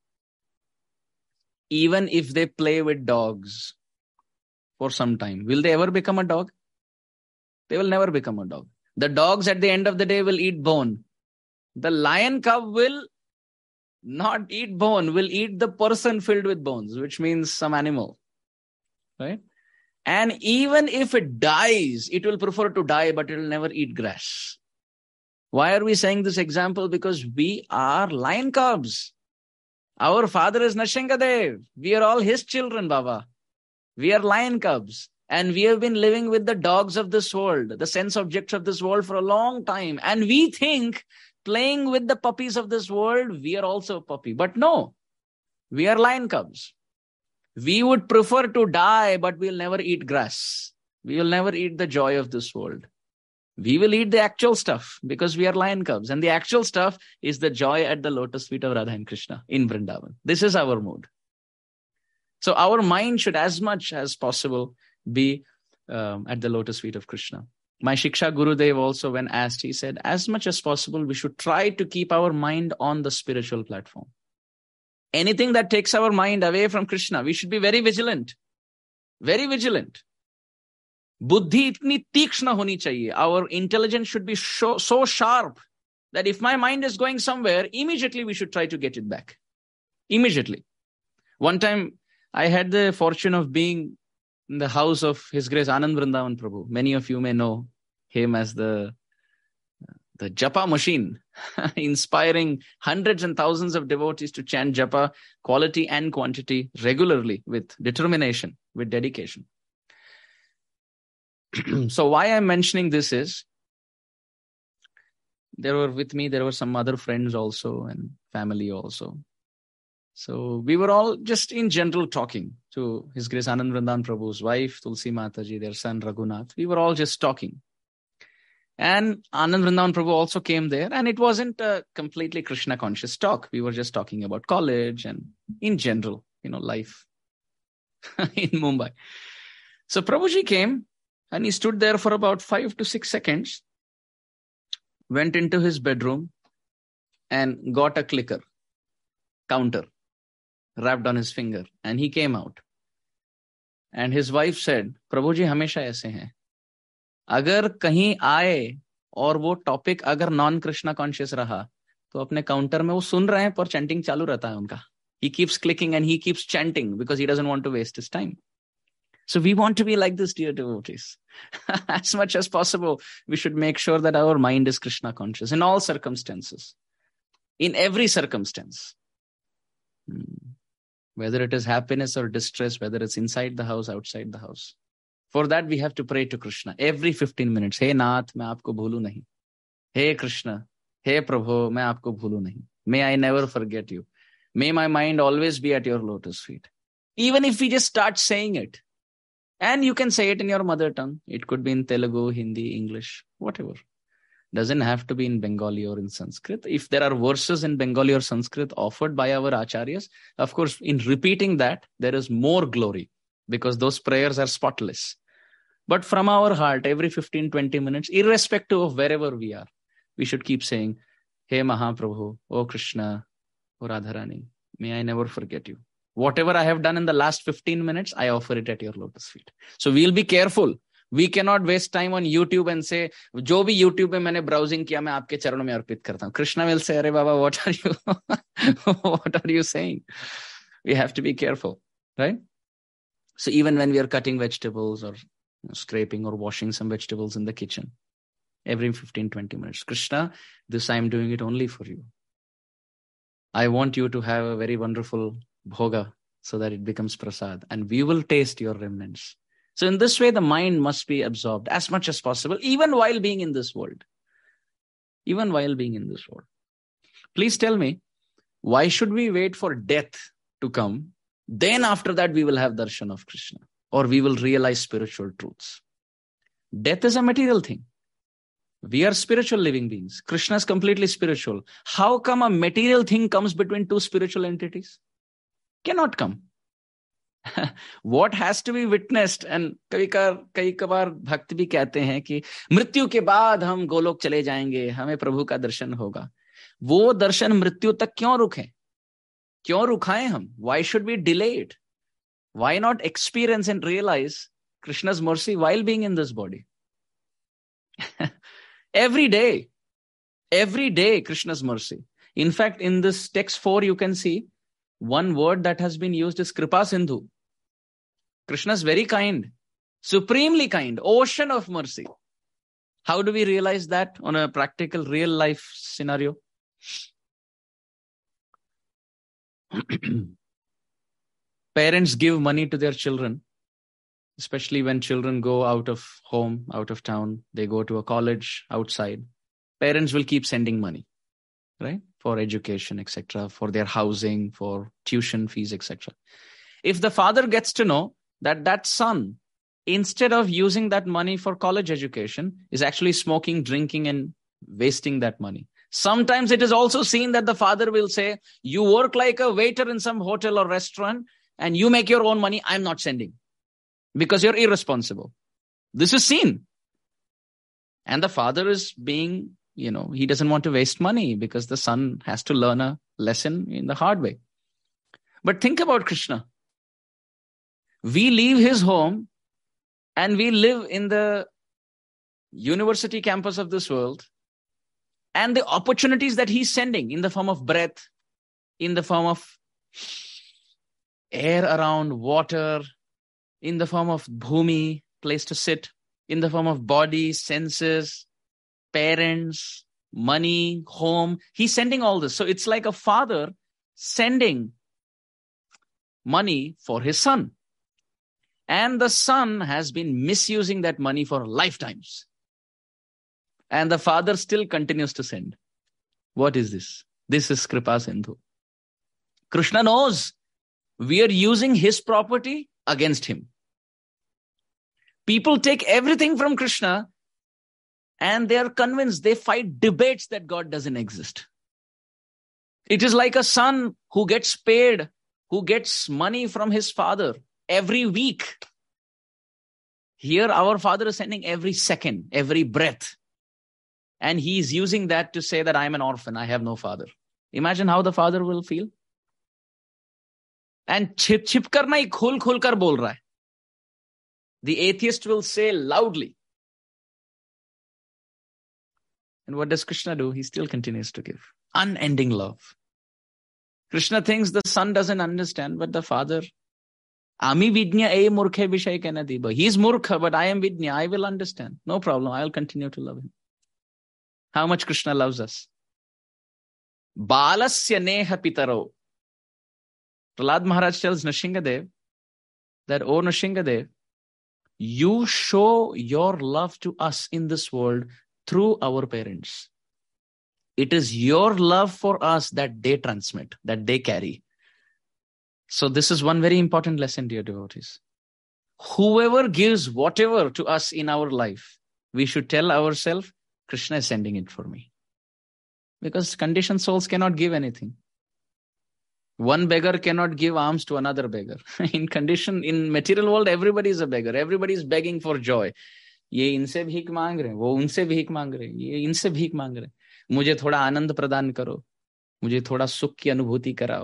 even if they play with dogs for some time, will they ever become a dog? They will never become a dog. The dogs at the end of the day will eat bone. The lion cub will not eat bone, will eat the person filled with bones, which means some animal, right? And even if it dies, it will prefer to die, but it will never eat grass. Why are we saying this example? Because we are lion cubs. Our father is Nrsingadev. We are all his children, Baba. We are lion cubs. And we have been living with the dogs of this world, the sense objects of this world for a long time. And we think playing with the puppies of this world, we are also a puppy. But no, we are lion cubs. We would prefer to die, but we'll never eat grass. We will never eat the joy of this world. We will eat the actual stuff because we are lion cubs. And the actual stuff is the joy at the lotus feet of Radha and Krishna in Vrindavan. This is our mood. So our mind should as much as possible be um, at the lotus feet of Krishna. My Shiksha Gurudev also, when asked, he said, as much as possible, we should try to keep our mind on the spiritual platform. Anything that takes our mind away from Krishna, we should be very vigilant. Very vigilant. Buddhi itni tikshna honi chahiye. Our intelligence should be so, so sharp that if my mind is going somewhere, immediately we should try to get it back. Immediately. One time, I had the fortune of being in the house of His Grace Anand Vrindavan Prabhu. Many of you may know him as the, the Japa machine, inspiring hundreds and thousands of devotees to chant Japa, quality and quantity, regularly, with determination, with dedication. So why I'm mentioning this is, there were with me, there were some other friends also and family also. So we were all just in general talking to His Grace Anand Vrindavan Prabhu's wife, Tulsi Mataji, their son Raghunath. We were all just talking. And Anand Vrindavan Prabhu also came there, and it wasn't a completely Krishna conscious talk. We were just talking about college and in general, you know, life in Mumbai. So Prabhuji came and he stood there for about five to six seconds, went into his bedroom and got a clicker, counter, wrapped on his finger, and he came out. And his wife said, Prabhuji hamesha aise hain. अगर कहीं आए और वो topic अगर non Krishna conscious रहा तो अपने counter में वो सुन रहे हैं पर चैंटिंग चालू रहता है उनका. He keeps clicking and he keeps chanting because he doesn't want to waste his time. So we want to be like this, dear devotees. As much as possible, we should make sure that our mind is Krishna conscious in all circumstances, in every circumstance. Hmm. Whether it is happiness or distress, whether it's inside the house, outside the house. For that, we have to pray to Krishna every fifteen minutes. Hey Nath, मैं आपको भूलूं नहीं. Hey Krishna, hey Prabhu, मैं आपको भूलूं नहीं. May I never forget you. May my mind always be at your lotus feet. Even if we just start saying it. And you can say it in your mother tongue. It could be in Telugu, Hindi, English, whatever. Doesn't have to be in Bengali or in Sanskrit. If there are verses in Bengali or Sanskrit offered by our acharyas, of course, in repeating that, there is more glory. Because those prayers are spotless. But from our heart, every fifteen to twenty minutes, irrespective of wherever we are, we should keep saying, Hey Mahaprabhu, O Krishna, O Radharani, may I never forget you. Whatever I have done in the last fifteen minutes, I offer it at your lotus feet. So we'll be careful We cannot waste time on YouTube and say, जो भी YouTube पे मैंने browsing किया मैं आपके चरणों में अर्पित करता हूँ. Krishna will say, अरे बाबा, what are you, what are you saying? We have to be careful, right? So even when we are cutting vegetables or you know, scraping or washing some vegetables in the kitchen, every fifteen, twenty minutes, Krishna, this I am doing it only for you. I want you to have a very wonderful bhoga so that it becomes prasad, and we will taste your remnants. So in this way, the mind must be absorbed as much as possible, even while being in this world. Even while being in this world. Please tell me, why should we wait for death to come? Then after that, we will have darshan of Krishna, or we will realize spiritual truths. Death is a material thing. We are spiritual living beings. Krishna is completely spiritual. How come a material thing comes between two spiritual entities? Cannot come. What has to be witnessed, and कई का कई कबार भक्त भी कहते हैं कि मृत्यु के बाद हम गोलोक चले जाएंगे, हमें प्रभु का दर्शन होगा. वो दर्शन मृत्यु तक क्यों रुके? क्यों रुकाएं हम? Why should we delay it? Why not experience and realize Krishna's mercy while being in this body? Every day, every day Krishna's mercy. In fact, in this text four, you can see one word that has been used is Kripa Sindhu. Krishna is very kind, supremely kind, ocean of mercy. How do we realize that on a practical, real life scenario? Parents give money to their children, especially when children go out of home, out of town, they go to a college outside. Parents will keep sending money, right? For education, et cetera, for their housing, for tuition fees, et cetera. If the father gets to know that that son, instead of using that money for college education, is actually smoking, drinking, and wasting that money. Sometimes it is also seen that the father will say, you work like a waiter in some hotel or restaurant and you make your own money, I'm not sending because you're irresponsible. This is seen. And the father is being, you know, he doesn't want to waste money because the son has to learn a lesson in the hard way. But think about Krishna. We leave his home and we live in the university campus of this world, and the opportunities that he's sending in the form of breath, in the form of air around, water, in the form of bhumi, place to sit, in the form of body, senses, parents, money, home. He's sending all this. So it's like a father sending money for his son. And the son has been misusing that money for lifetimes. And the father still continues to send. What is this? This is Kripa Sindhu. Krishna knows we are using his property against him. People take everything from Krishna and they are convinced, they fight debates that God doesn't exist. It is like a son who gets paid, who gets money from his father every week. Here, our father is sending every second, every breath. And he is using that to say that I am an orphan, I have no father. Imagine how the father will feel. And chip chip kar nahi, khul khul kar bol raha hai. The atheist will say loudly. And what does Krishna do? He still continues to give. Unending love. Krishna thinks the son doesn't understand, but the father, Ami vidnya e murkhe vishay kena diba. He is murkha, but I am vidnya. I will understand. No problem. I will continue to love him. How much Krishna loves us. Balasya neha pitaro. Prahlad Maharaj tells Nrsingadev that, O Nrsingadev, you show your love to us in this world through our parents. It is your love for us that they transmit, that they carry. So this is one very important lesson, dear devotees. Whoever gives whatever to us in our life, we should tell ourselves, Krishna is sending it for me. Because conditioned souls cannot give anything. One beggar cannot give alms to another beggar. In condition, in material world, everybody is a beggar. Everybody is begging for joy. ये इनसे भीख मांग रहे हैं, वो उनसे भीख मांग रहे हैं, ये इनसे भीख मांग रहे हैं. मुझे थोड़ा आनंद प्रदान करो, मुझे थोड़ा सुख की अनुभूति कराओ.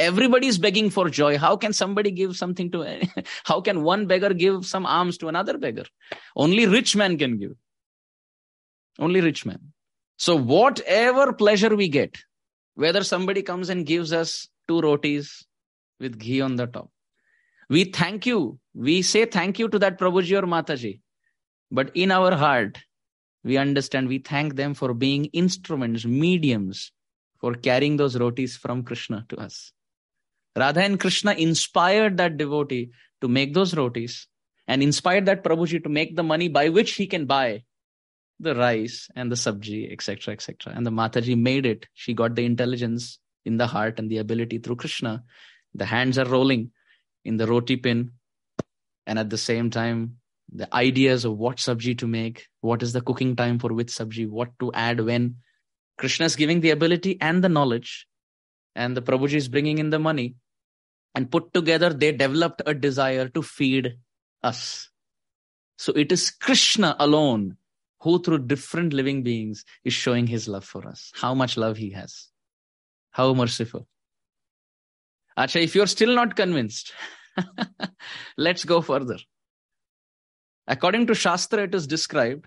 Everybody is begging for joy. How can somebody give something to, how can one beggar give some alms to another beggar? Only rich man can give. Only rich man. So whatever pleasure we get, whether somebody comes and gives us two rotis with ghee on the top, we thank you. We say thank you to that Prabhuji or Mataji. But in our heart, we understand, we thank them for being instruments, mediums, for carrying those rotis from Krishna to us. Radha and Krishna inspired that devotee to make those rotis and inspired that Prabhuji to make the money by which he can buy the rice and the sabji, et cetera, et cetera. And the Mataji made it. She got the intelligence in the heart and the ability through Krishna. The hands are rolling in the roti pin. And at the same time, the ideas of what sabji to make, what is the cooking time for which sabji, what to add when. Krishna is giving the ability and the knowledge. And the Prabhuji is bringing in the money. And put together, they developed a desire to feed us. So it is Krishna alone who through different living beings is showing his love for us. How much love he has. How merciful. Acha, if you're still not convinced, let's go further. According to Shastra, it is described,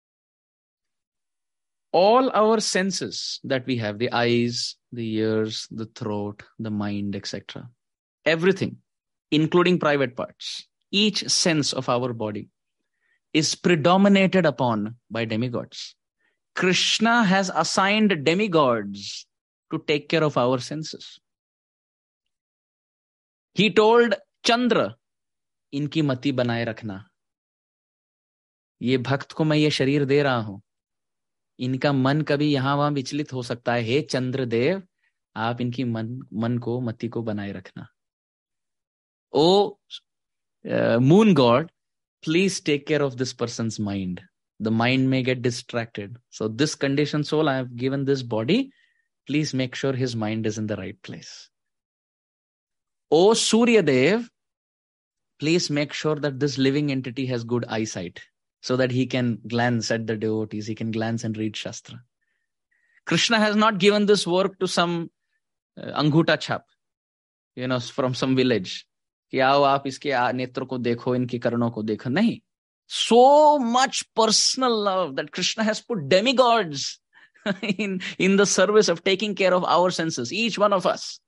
all our senses that we have, the eyes, the ears, the throat, the mind, et cetera, everything, including private parts, each sense of our body is predominated upon by demigods. Krishna has assigned demigods to take care of our senses. He told Chandra, इनकी मति बनाए रखना. ये भक्त को मैं ये शरीर दे रहा हूं. इनका मन कभी यहां वहां विचलित हो सकता है. हे चंद्रदेव, आप इनकी मन मन को मति को बनाए रखना. Oh, uh, moon god, please take care of this person's mind. The mind may get distracted. So this conditioned soul, I have given this body. Please make sure his mind is in the right place. Oh, Surya Dev, please make sure that this living entity has good eyesight so that he can glance at the devotees. He can glance and read Shastra. Krishna has not given this work to some uh, Anghuta chap, you know, from some village. कि आओ आप इसके नेत्र को देखो, इनकी करणों को देखो. नहीं. So much personal love that Krishna has put demigods in, in the service of taking care of our senses, each one of us.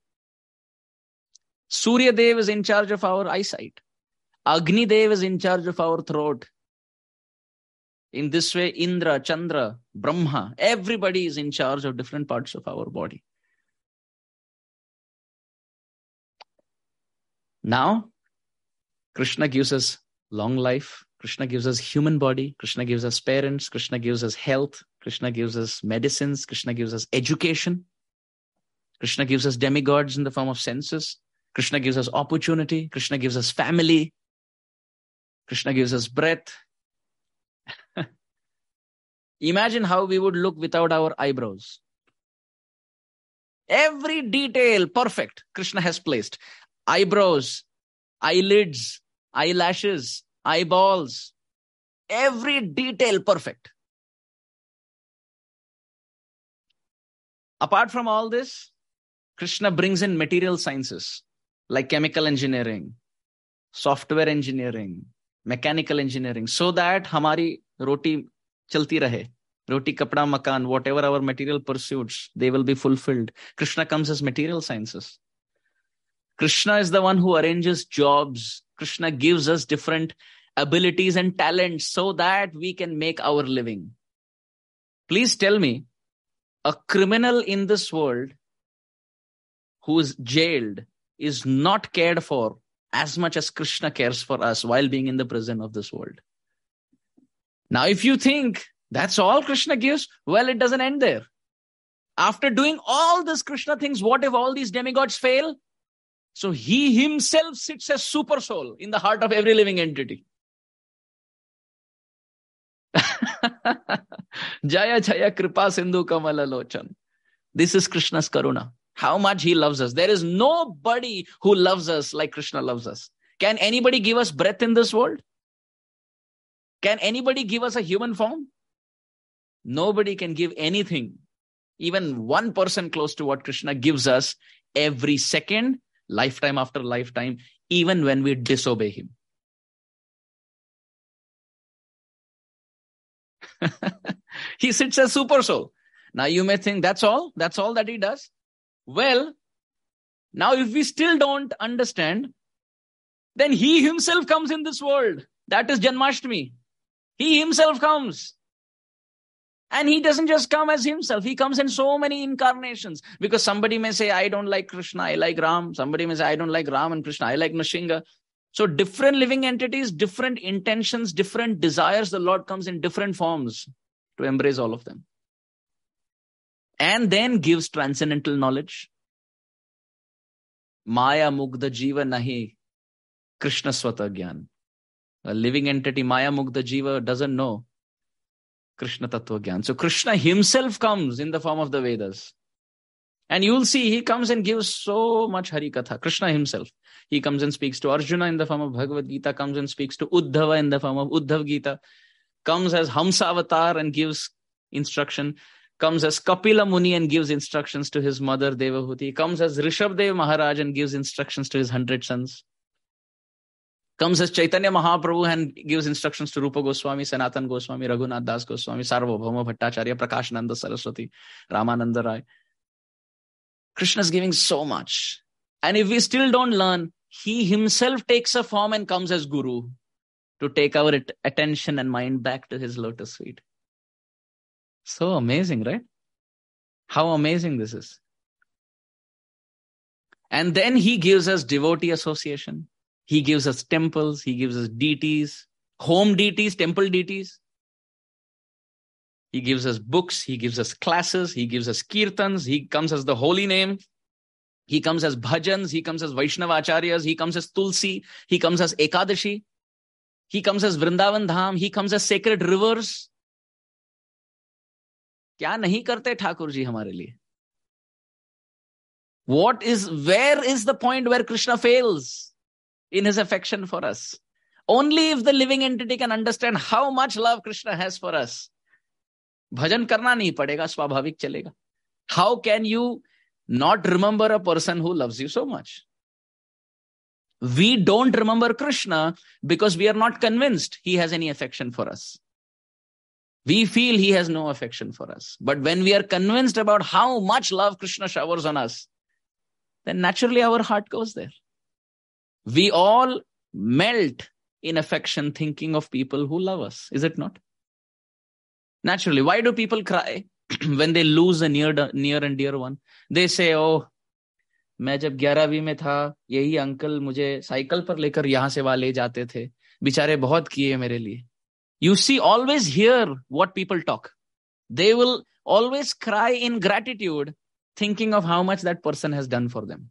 Surya Dev is in charge of our eyesight. Agni Dev is in charge of our throat. In this way, Indra, Chandra, Brahma, everybody is in charge of different parts of our body. Now, Krishna gives us long life. Krishna gives us human body. Krishna gives us parents. Krishna gives us health. Krishna gives us medicines. Krishna gives us education. Krishna gives us demigods in the form of senses. Krishna gives us opportunity. Krishna gives us family. Krishna gives us breath. Imagine how we would look without our eyebrows. Every detail perfect Krishna has placed. Eyebrows, eyelids, eyelashes, eyeballs, every detail perfect. Apart from all this, Krishna brings in material sciences like chemical engineering, software engineering, mechanical engineering, so that hamari roti chalti rahe. Roti, kapda, makan, whatever our material pursuits, they will be fulfilled. Krishna comes as material sciences. Krishna is the one who arranges jobs. Krishna gives us different abilities and talents so that we can make our living. Please tell me, a criminal in this world who is jailed is not cared for as much as Krishna cares for us while being in the prison of this world. Now, if you think that's all Krishna gives, well, it doesn't end there. After doing all this Krishna things, what if all these demigods fail? So he himself sits as super soul in the heart of every living entity. Jaya Jaya Kripa Sindhu Kamala Lochan. This is Krishna's Karuna. How much he loves us. There is nobody who loves us like Krishna loves us. Can anybody give us breath in this world? Can anybody give us a human form? Nobody can give anything Even one person close to what Krishna gives us every second, lifetime after lifetime, even when we disobey him. He sits as super soul. Now you may think that's all, that's all that he does. Well, now if we still don't understand, then he himself comes in this world. That is Janmashtami. He himself comes. And he doesn't just come as himself. He comes in so many incarnations. Because somebody may say, I don't like Krishna, I like Ram. Somebody may say, I don't like Ram and Krishna, I like Nrsimha. So different living entities, different intentions, different desires. The Lord comes in different forms to embrace all of them. And then gives transcendental knowledge. Maya Mugdha Jiva Nahi Krishna Swata Gyan. A living entity, Maya Mugdha Jiva, doesn't know Krishna Tattva Gyan. So Krishna himself comes in the form of the Vedas. And you will see he comes and gives so much Hari Katha. Krishna himself. He comes and speaks to Arjuna in the form of Bhagavad Gita, comes and speaks to Uddhava in the form of Uddhav Gita, comes as Hamsa Avatar and gives instruction, comes as Kapila Muni and gives instructions to his mother Devahuti, comes as Rishabdev Maharaj and gives instructions to his hundred sons, comes as Chaitanya Mahaprabhu and gives instructions to Rupa Goswami, Sanatan Goswami, Raghunath Das Goswami, Sarvabhauma Bhattacharya, Prakashananda Saraswati, Ramananda Rai. Krishna is giving so much. And if we still don't learn, he himself takes a form and comes as Guru to take our attention and mind back to his lotus feet. So amazing, right? How amazing this is. And then he gives us devotee association. He gives us temples. He gives us deities, home deities, temple deities. He gives us books. He gives us classes. He gives us kirtans. He comes as the holy name. He comes as bhajans. He comes as Vaishnava Acharyas. He comes as Tulsi. He comes as Ekadashi. He comes as Vrindavan Dham. He comes as sacred rivers. क्या नहीं करते ठाकुर जी हमारे लिए? What is, where is the point where Krishna fails in his affection for us? Only if the living entity can understand how much love Krishna has for us. Bhajan karna nahi padega, swabhavik chalega. How can you not remember a person who loves you so much? We don't remember Krishna because we are not convinced he has any affection for us. We feel he has no affection for us. But when we are convinced about how much love Krishna showers on us, then naturally our heart goes there. We all melt in affection thinking of people who love us, is it not? Naturally, why do people cry when they lose a near, near and dear one? They say, oh, मैं जब ग्यारहवीं में था, यही uncle मुझे cycle पर लेकर यहाँ से वहाँ ले जाते थे. बेचारे बहुत किए मेरे लिए. You see, always hear what people talk. They will always cry in gratitude, thinking of how much that person has done for them.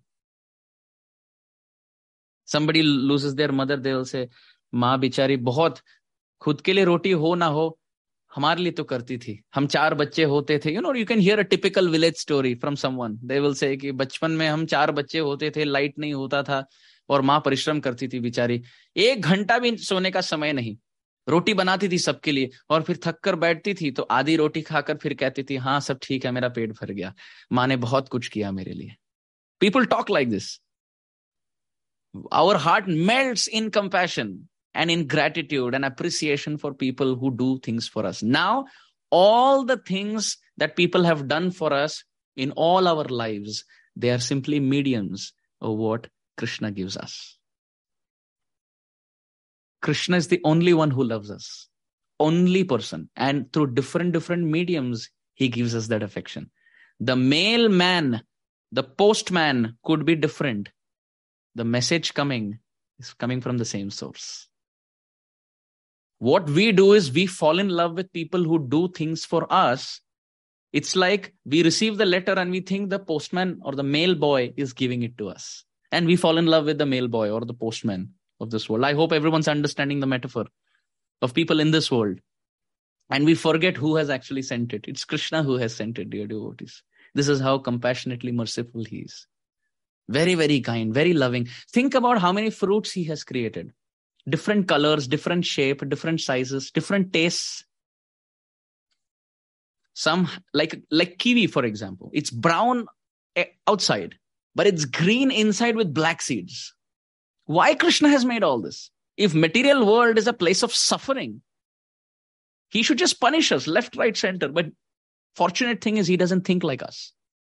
Somebody loses their mother, they will say, माँ बेचारी बहुत खुद के लिए रोटी हो ना हो, हमारे लिए तो करती थी. हम चार बच्चे होते थे. You know, you can hear a typical village story from someone. They will say कि बचपन में हम चार बच्चे होते थे, लाइट नहीं होता था और माँ परिश्रम करती थी बेचारी. एक घंटा भी सोने का समय नहीं. रोटी बनाती थी सबके लिए और फिर थक कर बैठती थी तो आधी रोटी खाकर फिर कहती थी, हाँ सब ठीक है, मेरा पेट भर गया. माँ ने बहुत कुछ किया मेरे लिए. People talk like this. Our heart melts in compassion and in gratitude and appreciation for people who do things for us. Now, all the things that people have done for us in all our lives, they are simply mediums of what Krishna gives us. Krishna is the only one who loves us. Only person. And through different, different mediums, he gives us that affection. The mailman, the postman could be different. The message coming is coming from the same source. What we do is we fall in love with people who do things for us. It's like we receive the letter and we think the postman or the mail boy is giving it to us. And we fall in love with the mail boy or the postman of this world. I hope everyone's understanding the metaphor of people in this world. And we forget who has actually sent it. It's Krishna who has sent it, dear devotees. This is how compassionately merciful he is. Very, very kind, very loving. Think about how many fruits he has created. Different colors, different shape, different sizes, different tastes. Some like, like kiwi, for example. It's brown outside, but it's green inside with black seeds. Why Krishna has made all this? If material world is a place of suffering, he should just punish us left, right, center. But fortunate thing is he doesn't think like us.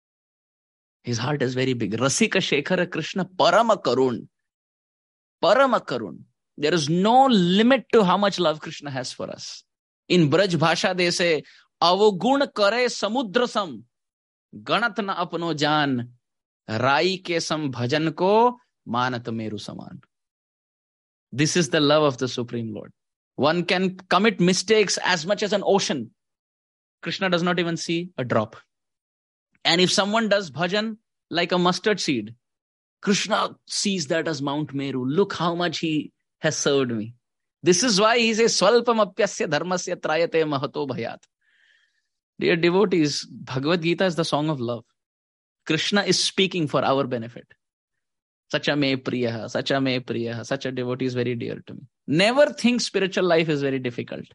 His heart is very big. Rasika Shekhara Krishna Parama Karun. Parama Karun. There is no limit to how much love Krishna has for us. In Braj Bhasha they say, Avagun kare samudra sam, ganat na apno jaan, rai ke sam bhajan ko manat meru saman. This is the love of the Supreme Lord. One can commit mistakes as much as an ocean. Krishna does not even see a drop. And if someone does bhajan like a mustard seed, Krishna sees that as Mount Meru. Look how much he has served me. This is why he says, Swalpam apyasya dharmasya trayate mahato bhayat. Dear devotees, Bhagavad Gita is the song of love. Krishna is speaking for our benefit. Sacha me priyaha, sacha me priyaha, such a devotee is very dear to me. Never think spiritual life is very difficult.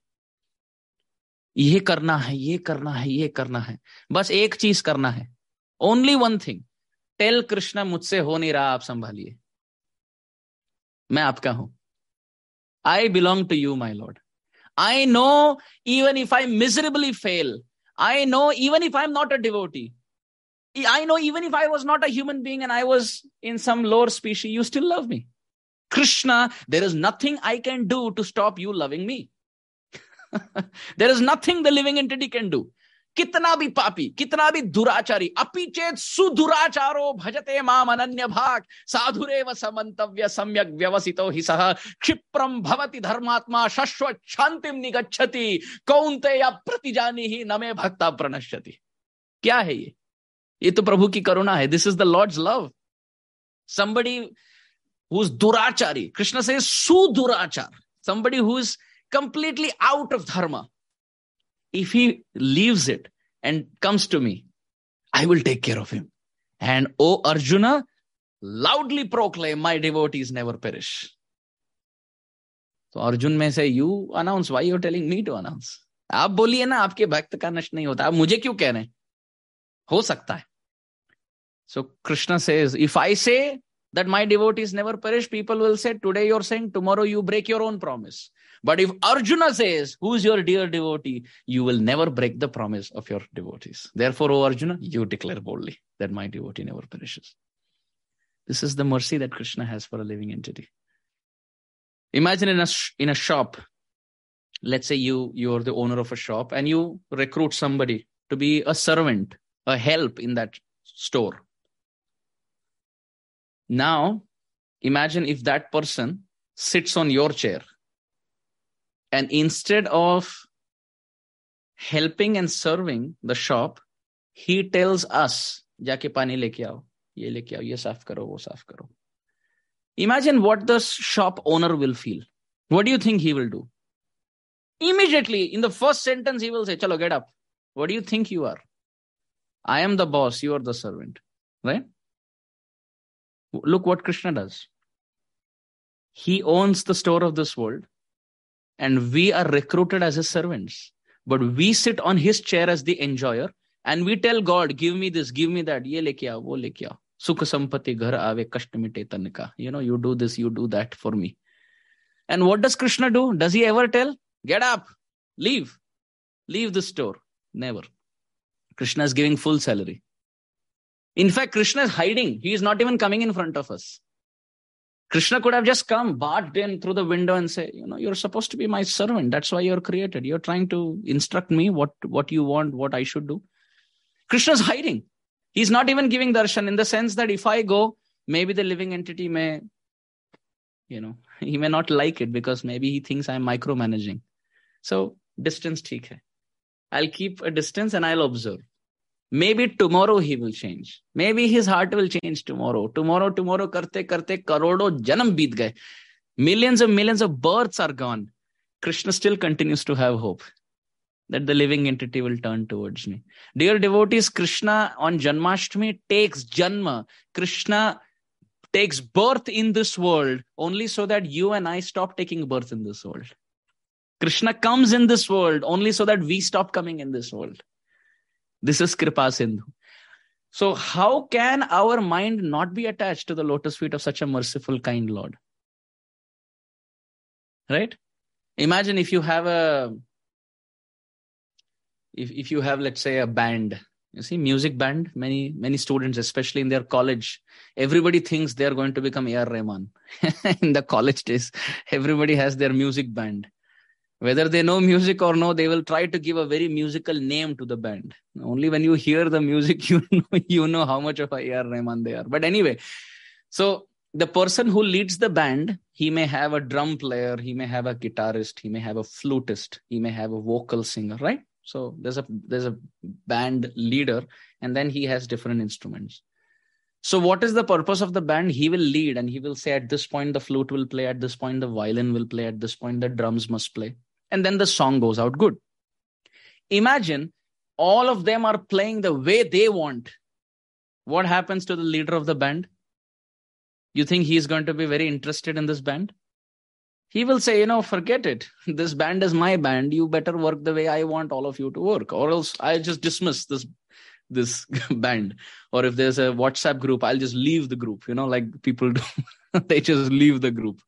ये करना है, ये करना है, ये करना है. बस एक चीज करना है. Only one thing. Tell Krishna, मुझसे हो नहीं रहा, आप संभालिए. मैं आपका हूं. I belong to you, my Lord. I know even if I miserably fail, I know even if I'm not a devotee, I know even if I was not a human being and I was in some lower species, you still love me. Krishna, there is nothing I can do to stop you loving me. There is nothing the living entity can do. Kitna bhi papi, kitna bhi durachari, apichet suduracharo bhajate maam ananya bhak, sadhureva samantavya samyak vyavasito hisaha, kshipram bhavati dharmatma shashvat shantim nigachati, kaunteya pratijanihi name bhakta pranashyati. Kya hai ye? Ye to Prabhu ki karuna hai. This is the Lord's love. Somebody who's durachari, Krishna says sudurachar, somebody who's completely out of dharma. If he leaves it and comes to me, I will take care of him. And O Arjuna, loudly proclaim, my devotees never perish. So Arjun may say, you announce, why you're telling me to announce? आप बोलिए ना, आपके भक्त का नष्ट नहीं होता. आप मुझे क्यों कह रहे हैं? हो सकता है. So Krishna says, if I say that my devotees never perish, people will say, today you're saying, tomorrow you break your own promise. But if Arjuna says, who is your dear devotee, you will never break the promise of your devotees. Therefore, O Arjuna, you declare boldly that my devotee never perishes. This is the mercy that Krishna has for a living entity. Imagine in a, in a shop, let's say you, you're the owner of a shop and you recruit somebody to be a servant, a help in that store. Now, imagine if that person sits on your chair and instead of helping and serving the shop, he tells us, jaake pani leke aao, ye leke aao, ye saaf karo, wo saaf karo. Imagine what the shop owner will feel. What do you think he will do? Immediately, in the first sentence, he will say, chalo, get up. What do you think you are? I am the boss, you are the servant. Right? Look what Krishna does. He owns the store of this world and we are recruited as his servants. But we sit on his chair as the enjoyer and we tell God, give me this, give me that. Ye leke aao, wo leke aao. Sukha sampati ghar aave kasht mite tan ka. You know, you do this, you do that for me. And what does Krishna do? Does he ever tell? Get up, leave, leave the store. Never. Krishna is giving full salary. In fact, Krishna is hiding. He is not even coming in front of us. Krishna could have just come, barged in through the window and say, you know, you're supposed to be my servant. That's why you're created. You're trying to instruct me what, what you want, what I should do. Krishna's hiding. He's not even giving darshan in the sense that if I go, maybe the living entity may, you know, he may not like it because maybe he thinks I'm micromanaging. So distance theek hai. I'll keep a distance and I'll observe. Maybe tomorrow he will change. Maybe his heart will change tomorrow. Tomorrow, tomorrow, karte, karte, karodo janam beet gaye. Millions and millions of births are gone. Krishna still continues to have hope that the living entity will turn towards me. Dear devotees, Krishna on Janmashtami takes janma. Krishna takes birth in this world only so that you and I stop taking birth in this world. Krishna comes in this world only so that we stop coming in this world. This is Kripa Sindhu. So how can our mind not be attached to the lotus feet of such a merciful, kind Lord? Right? Imagine if you have a, if, if you have, let's say, a band, you see, music band, many, many students, especially in their college, everybody thinks they're going to become A R Rahman. In the college days, everybody has their music band. Whether they know music or no, they will try to give a very musical name to the band. Only when you hear the music, you know, you know how much of a A R Rahman they are. But anyway, so the person who leads the band, he may have a drum player, he may have a guitarist, he may have a flutist, he may have a vocal singer, right? So there's a there's a band leader, and then he has different instruments. So what is the purpose of the band? He will lead, and he will say, at this point, the flute will play, at this point, the violin will play, at this point, the drums must play. And then the song goes out good. Imagine all of them are playing the way they want. What happens to the leader of the band? You think he's going to be very interested in this band? He will say, you know, forget it. This band is my band. You better work the way I want all of you to work, or else I'll just dismiss this, this band. Or if there's a WhatsApp group, I'll just leave the group, you know, like people do. They just leave the group.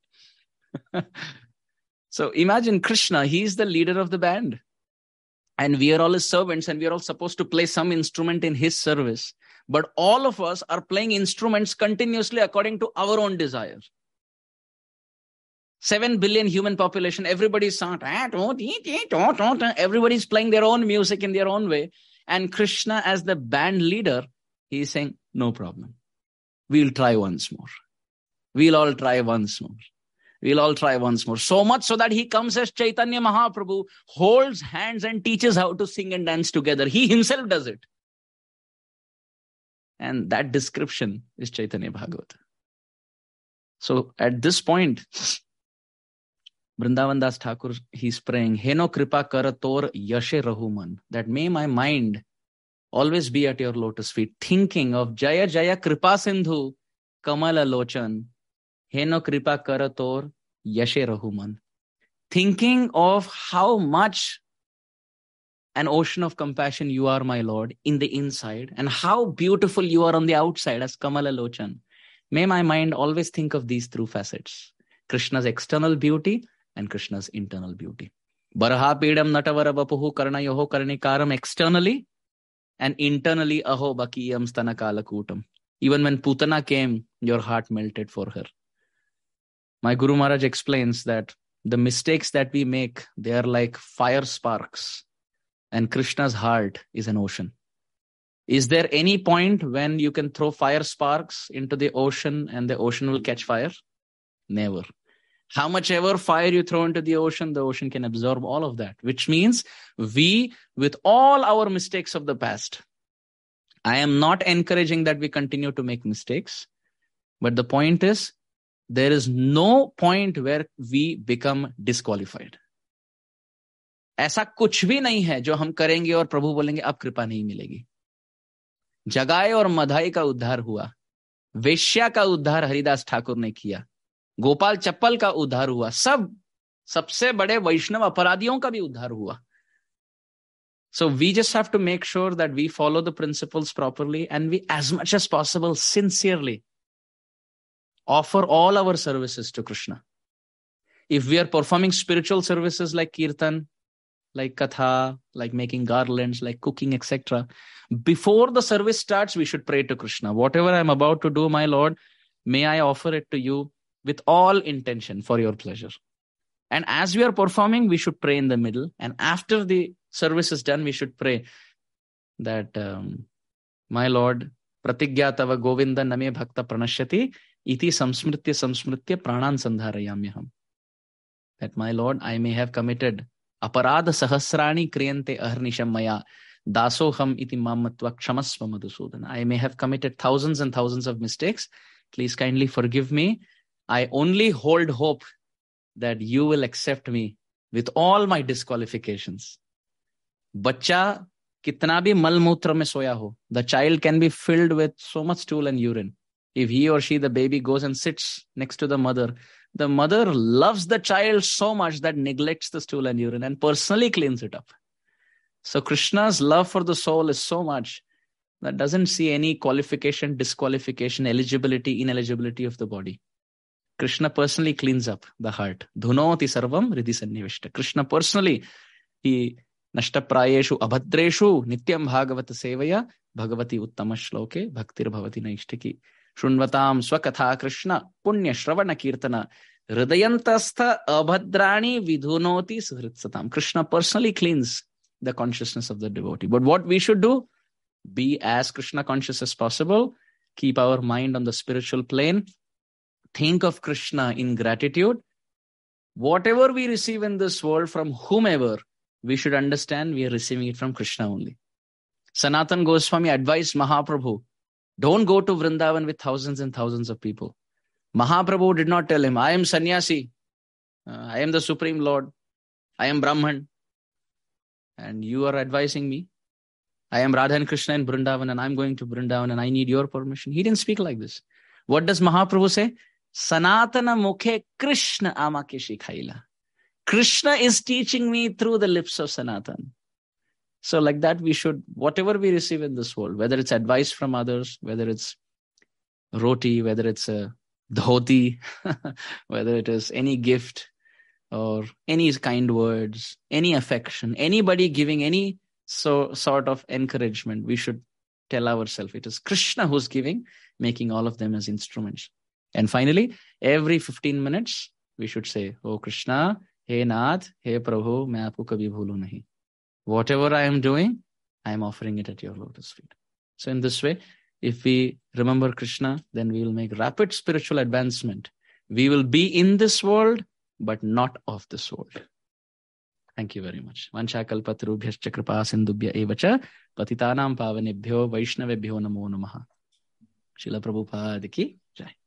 So imagine Krishna, he's the leader of the band. And we are all his servants, and we are all supposed to play some instrument in his service. But all of us are playing instruments continuously according to our own desire. Seven billion human population, everybody's song, everybody's playing their own music in their own way. And Krishna, as the band leader, he's saying, no problem. We'll try once more. We'll all try once more. We'll all try once more. So much so that he comes as Chaitanya Mahaprabhu, holds hands and teaches how to sing and dance together. He himself does it. And that description is Chaitanya Bhagavata. So at this point, Vrindavan Das Thakur, he's praying, Heno kripa kar tor yashe rahuman, that may my mind always be at your lotus feet, thinking of Jaya Jaya Kripa Sindhu, Kamala Lochan, Heno kripa kar tor yashe rahuman. Thinking of how much an ocean of compassion you are, my Lord, in the inside, and how beautiful you are on the outside as Kamala Lochan. May my mind always think of these two facets, Krishna's external beauty and Krishna's internal beauty. Baraha pedam natavara bapuhu karnayoho karnikaram, externally, and internally aho bakiyam stanakala kutam. Even when Putana came, your heart melted for her. My Guru Maharaj explains that the mistakes that we make, they are like fire sparks, and Krishna's heart is an ocean. Is there any point when you can throw fire sparks into the ocean and the ocean will catch fire? Never. How much ever fire you throw into the ocean, the ocean can absorb all of that, which means we, with all our mistakes of the past, I am not encouraging that we continue to make mistakes, but the point is, there is no point where we become disqualified. ऐसा कुछ भी नहीं है जो हम करेंगे और प्रभु बोलेंगे अब कृपा नहीं मिलेगी. जगाए और मधाई का उद्धार हुआ, वेश्या का उद्धार हरिदास ठाकुर ने किया, गोपाल चप्पल का उद्धार हुआ, सब सबसे बड़े वैष्णव अपराधियों का भी उद्धार हुआ. So we just have to make sure that we follow the principles properly, and we, as much as possible, sincerely offer all our services to Krishna. If we are performing spiritual services like kirtan, like katha, like making garlands, like cooking, et cetera, before the service starts, we should pray to Krishna. Whatever I'm about to do, my Lord, may I offer it to you with all intention for your pleasure. And as we are performing, we should pray in the middle. And after the service is done, we should pray that, um, my Lord, pratigya tava govinda name bhakta pranashyati iti samsmritya samsmritya pranan sandharayamyaham. That, my Lord, I may have committed aparad sahasrani kriyante aharnisham maya dasoham iti mamatva kshamasva madhusudana. I may have committed thousands and thousands of mistakes. Please kindly forgive me. I only hold hope that you will accept me with all my disqualifications. Bachcha kitna bhi mal mutra mein soya ho, the child can be filled with so much stool and urine. If he or she, the baby, goes and sits next to the mother, the mother loves the child so much that neglects the stool and urine and personally cleans it up. So Krishna's love for the soul is so much that doesn't see any qualification, disqualification, eligibility, ineligibility of the body. Krishna personally cleans up the heart. Dhunoti sarvam riddhi sannivishta. Krishna personally, he nashta prayeshu abhadreshu nityam bhagavata sevaya bhagavati uttama shloke bhaktir bhavati naishtiki. Shrunvatam swakatha Krishna punya shravana kirtana hridayantastha abhadrani vidhunoti suhritsatam. Krishna personally cleans the consciousness of the devotee. But what we should do? Be as Krishna conscious as possible. Keep our mind on the spiritual plane. Think of Krishna in gratitude. Whatever we receive in this world from whomever, we should understand we are receiving it from Krishna only. Sanatan Goswami advised Mahaprabhu, don't go to Vrindavan with thousands and thousands of people. Mahaprabhu did not tell him, I am sannyasi, uh, I am the Supreme Lord, I am Brahman, and you are advising me. I am Radha and Krishna in Vrindavan and I'm going to Vrindavan and I need your permission. He didn't speak like this. What does Mahaprabhu say? Sanatana mukhe Krishna amake shikhaila. Krishna is teaching me through the lips of Sanatan. So like that we should, whatever we receive in this world, whether it's advice from others, whether it's roti, whether it's a dhoti, whether it is any gift or any kind words, any affection, anybody giving any so sort of encouragement, we should tell ourselves it is Krishna who's giving, making all of them as instruments. And finally, every fifteen minutes, we should say, Oh Krishna, Hey Nath, Hey Prabhu, main aapko kabhi bhulu nahi. Whatever I am doing, I am offering it at your lotus feet. So in this way, if we remember Krishna, then we will make rapid spiritual advancement. We will be in this world, but not of this world. Thank you very much. Vancha kalpatarubhyascha kripa sindubhya evacha patitanam pavanebhyo vaishnavebhyo namo namaha. Srila Prabhupada ki jai.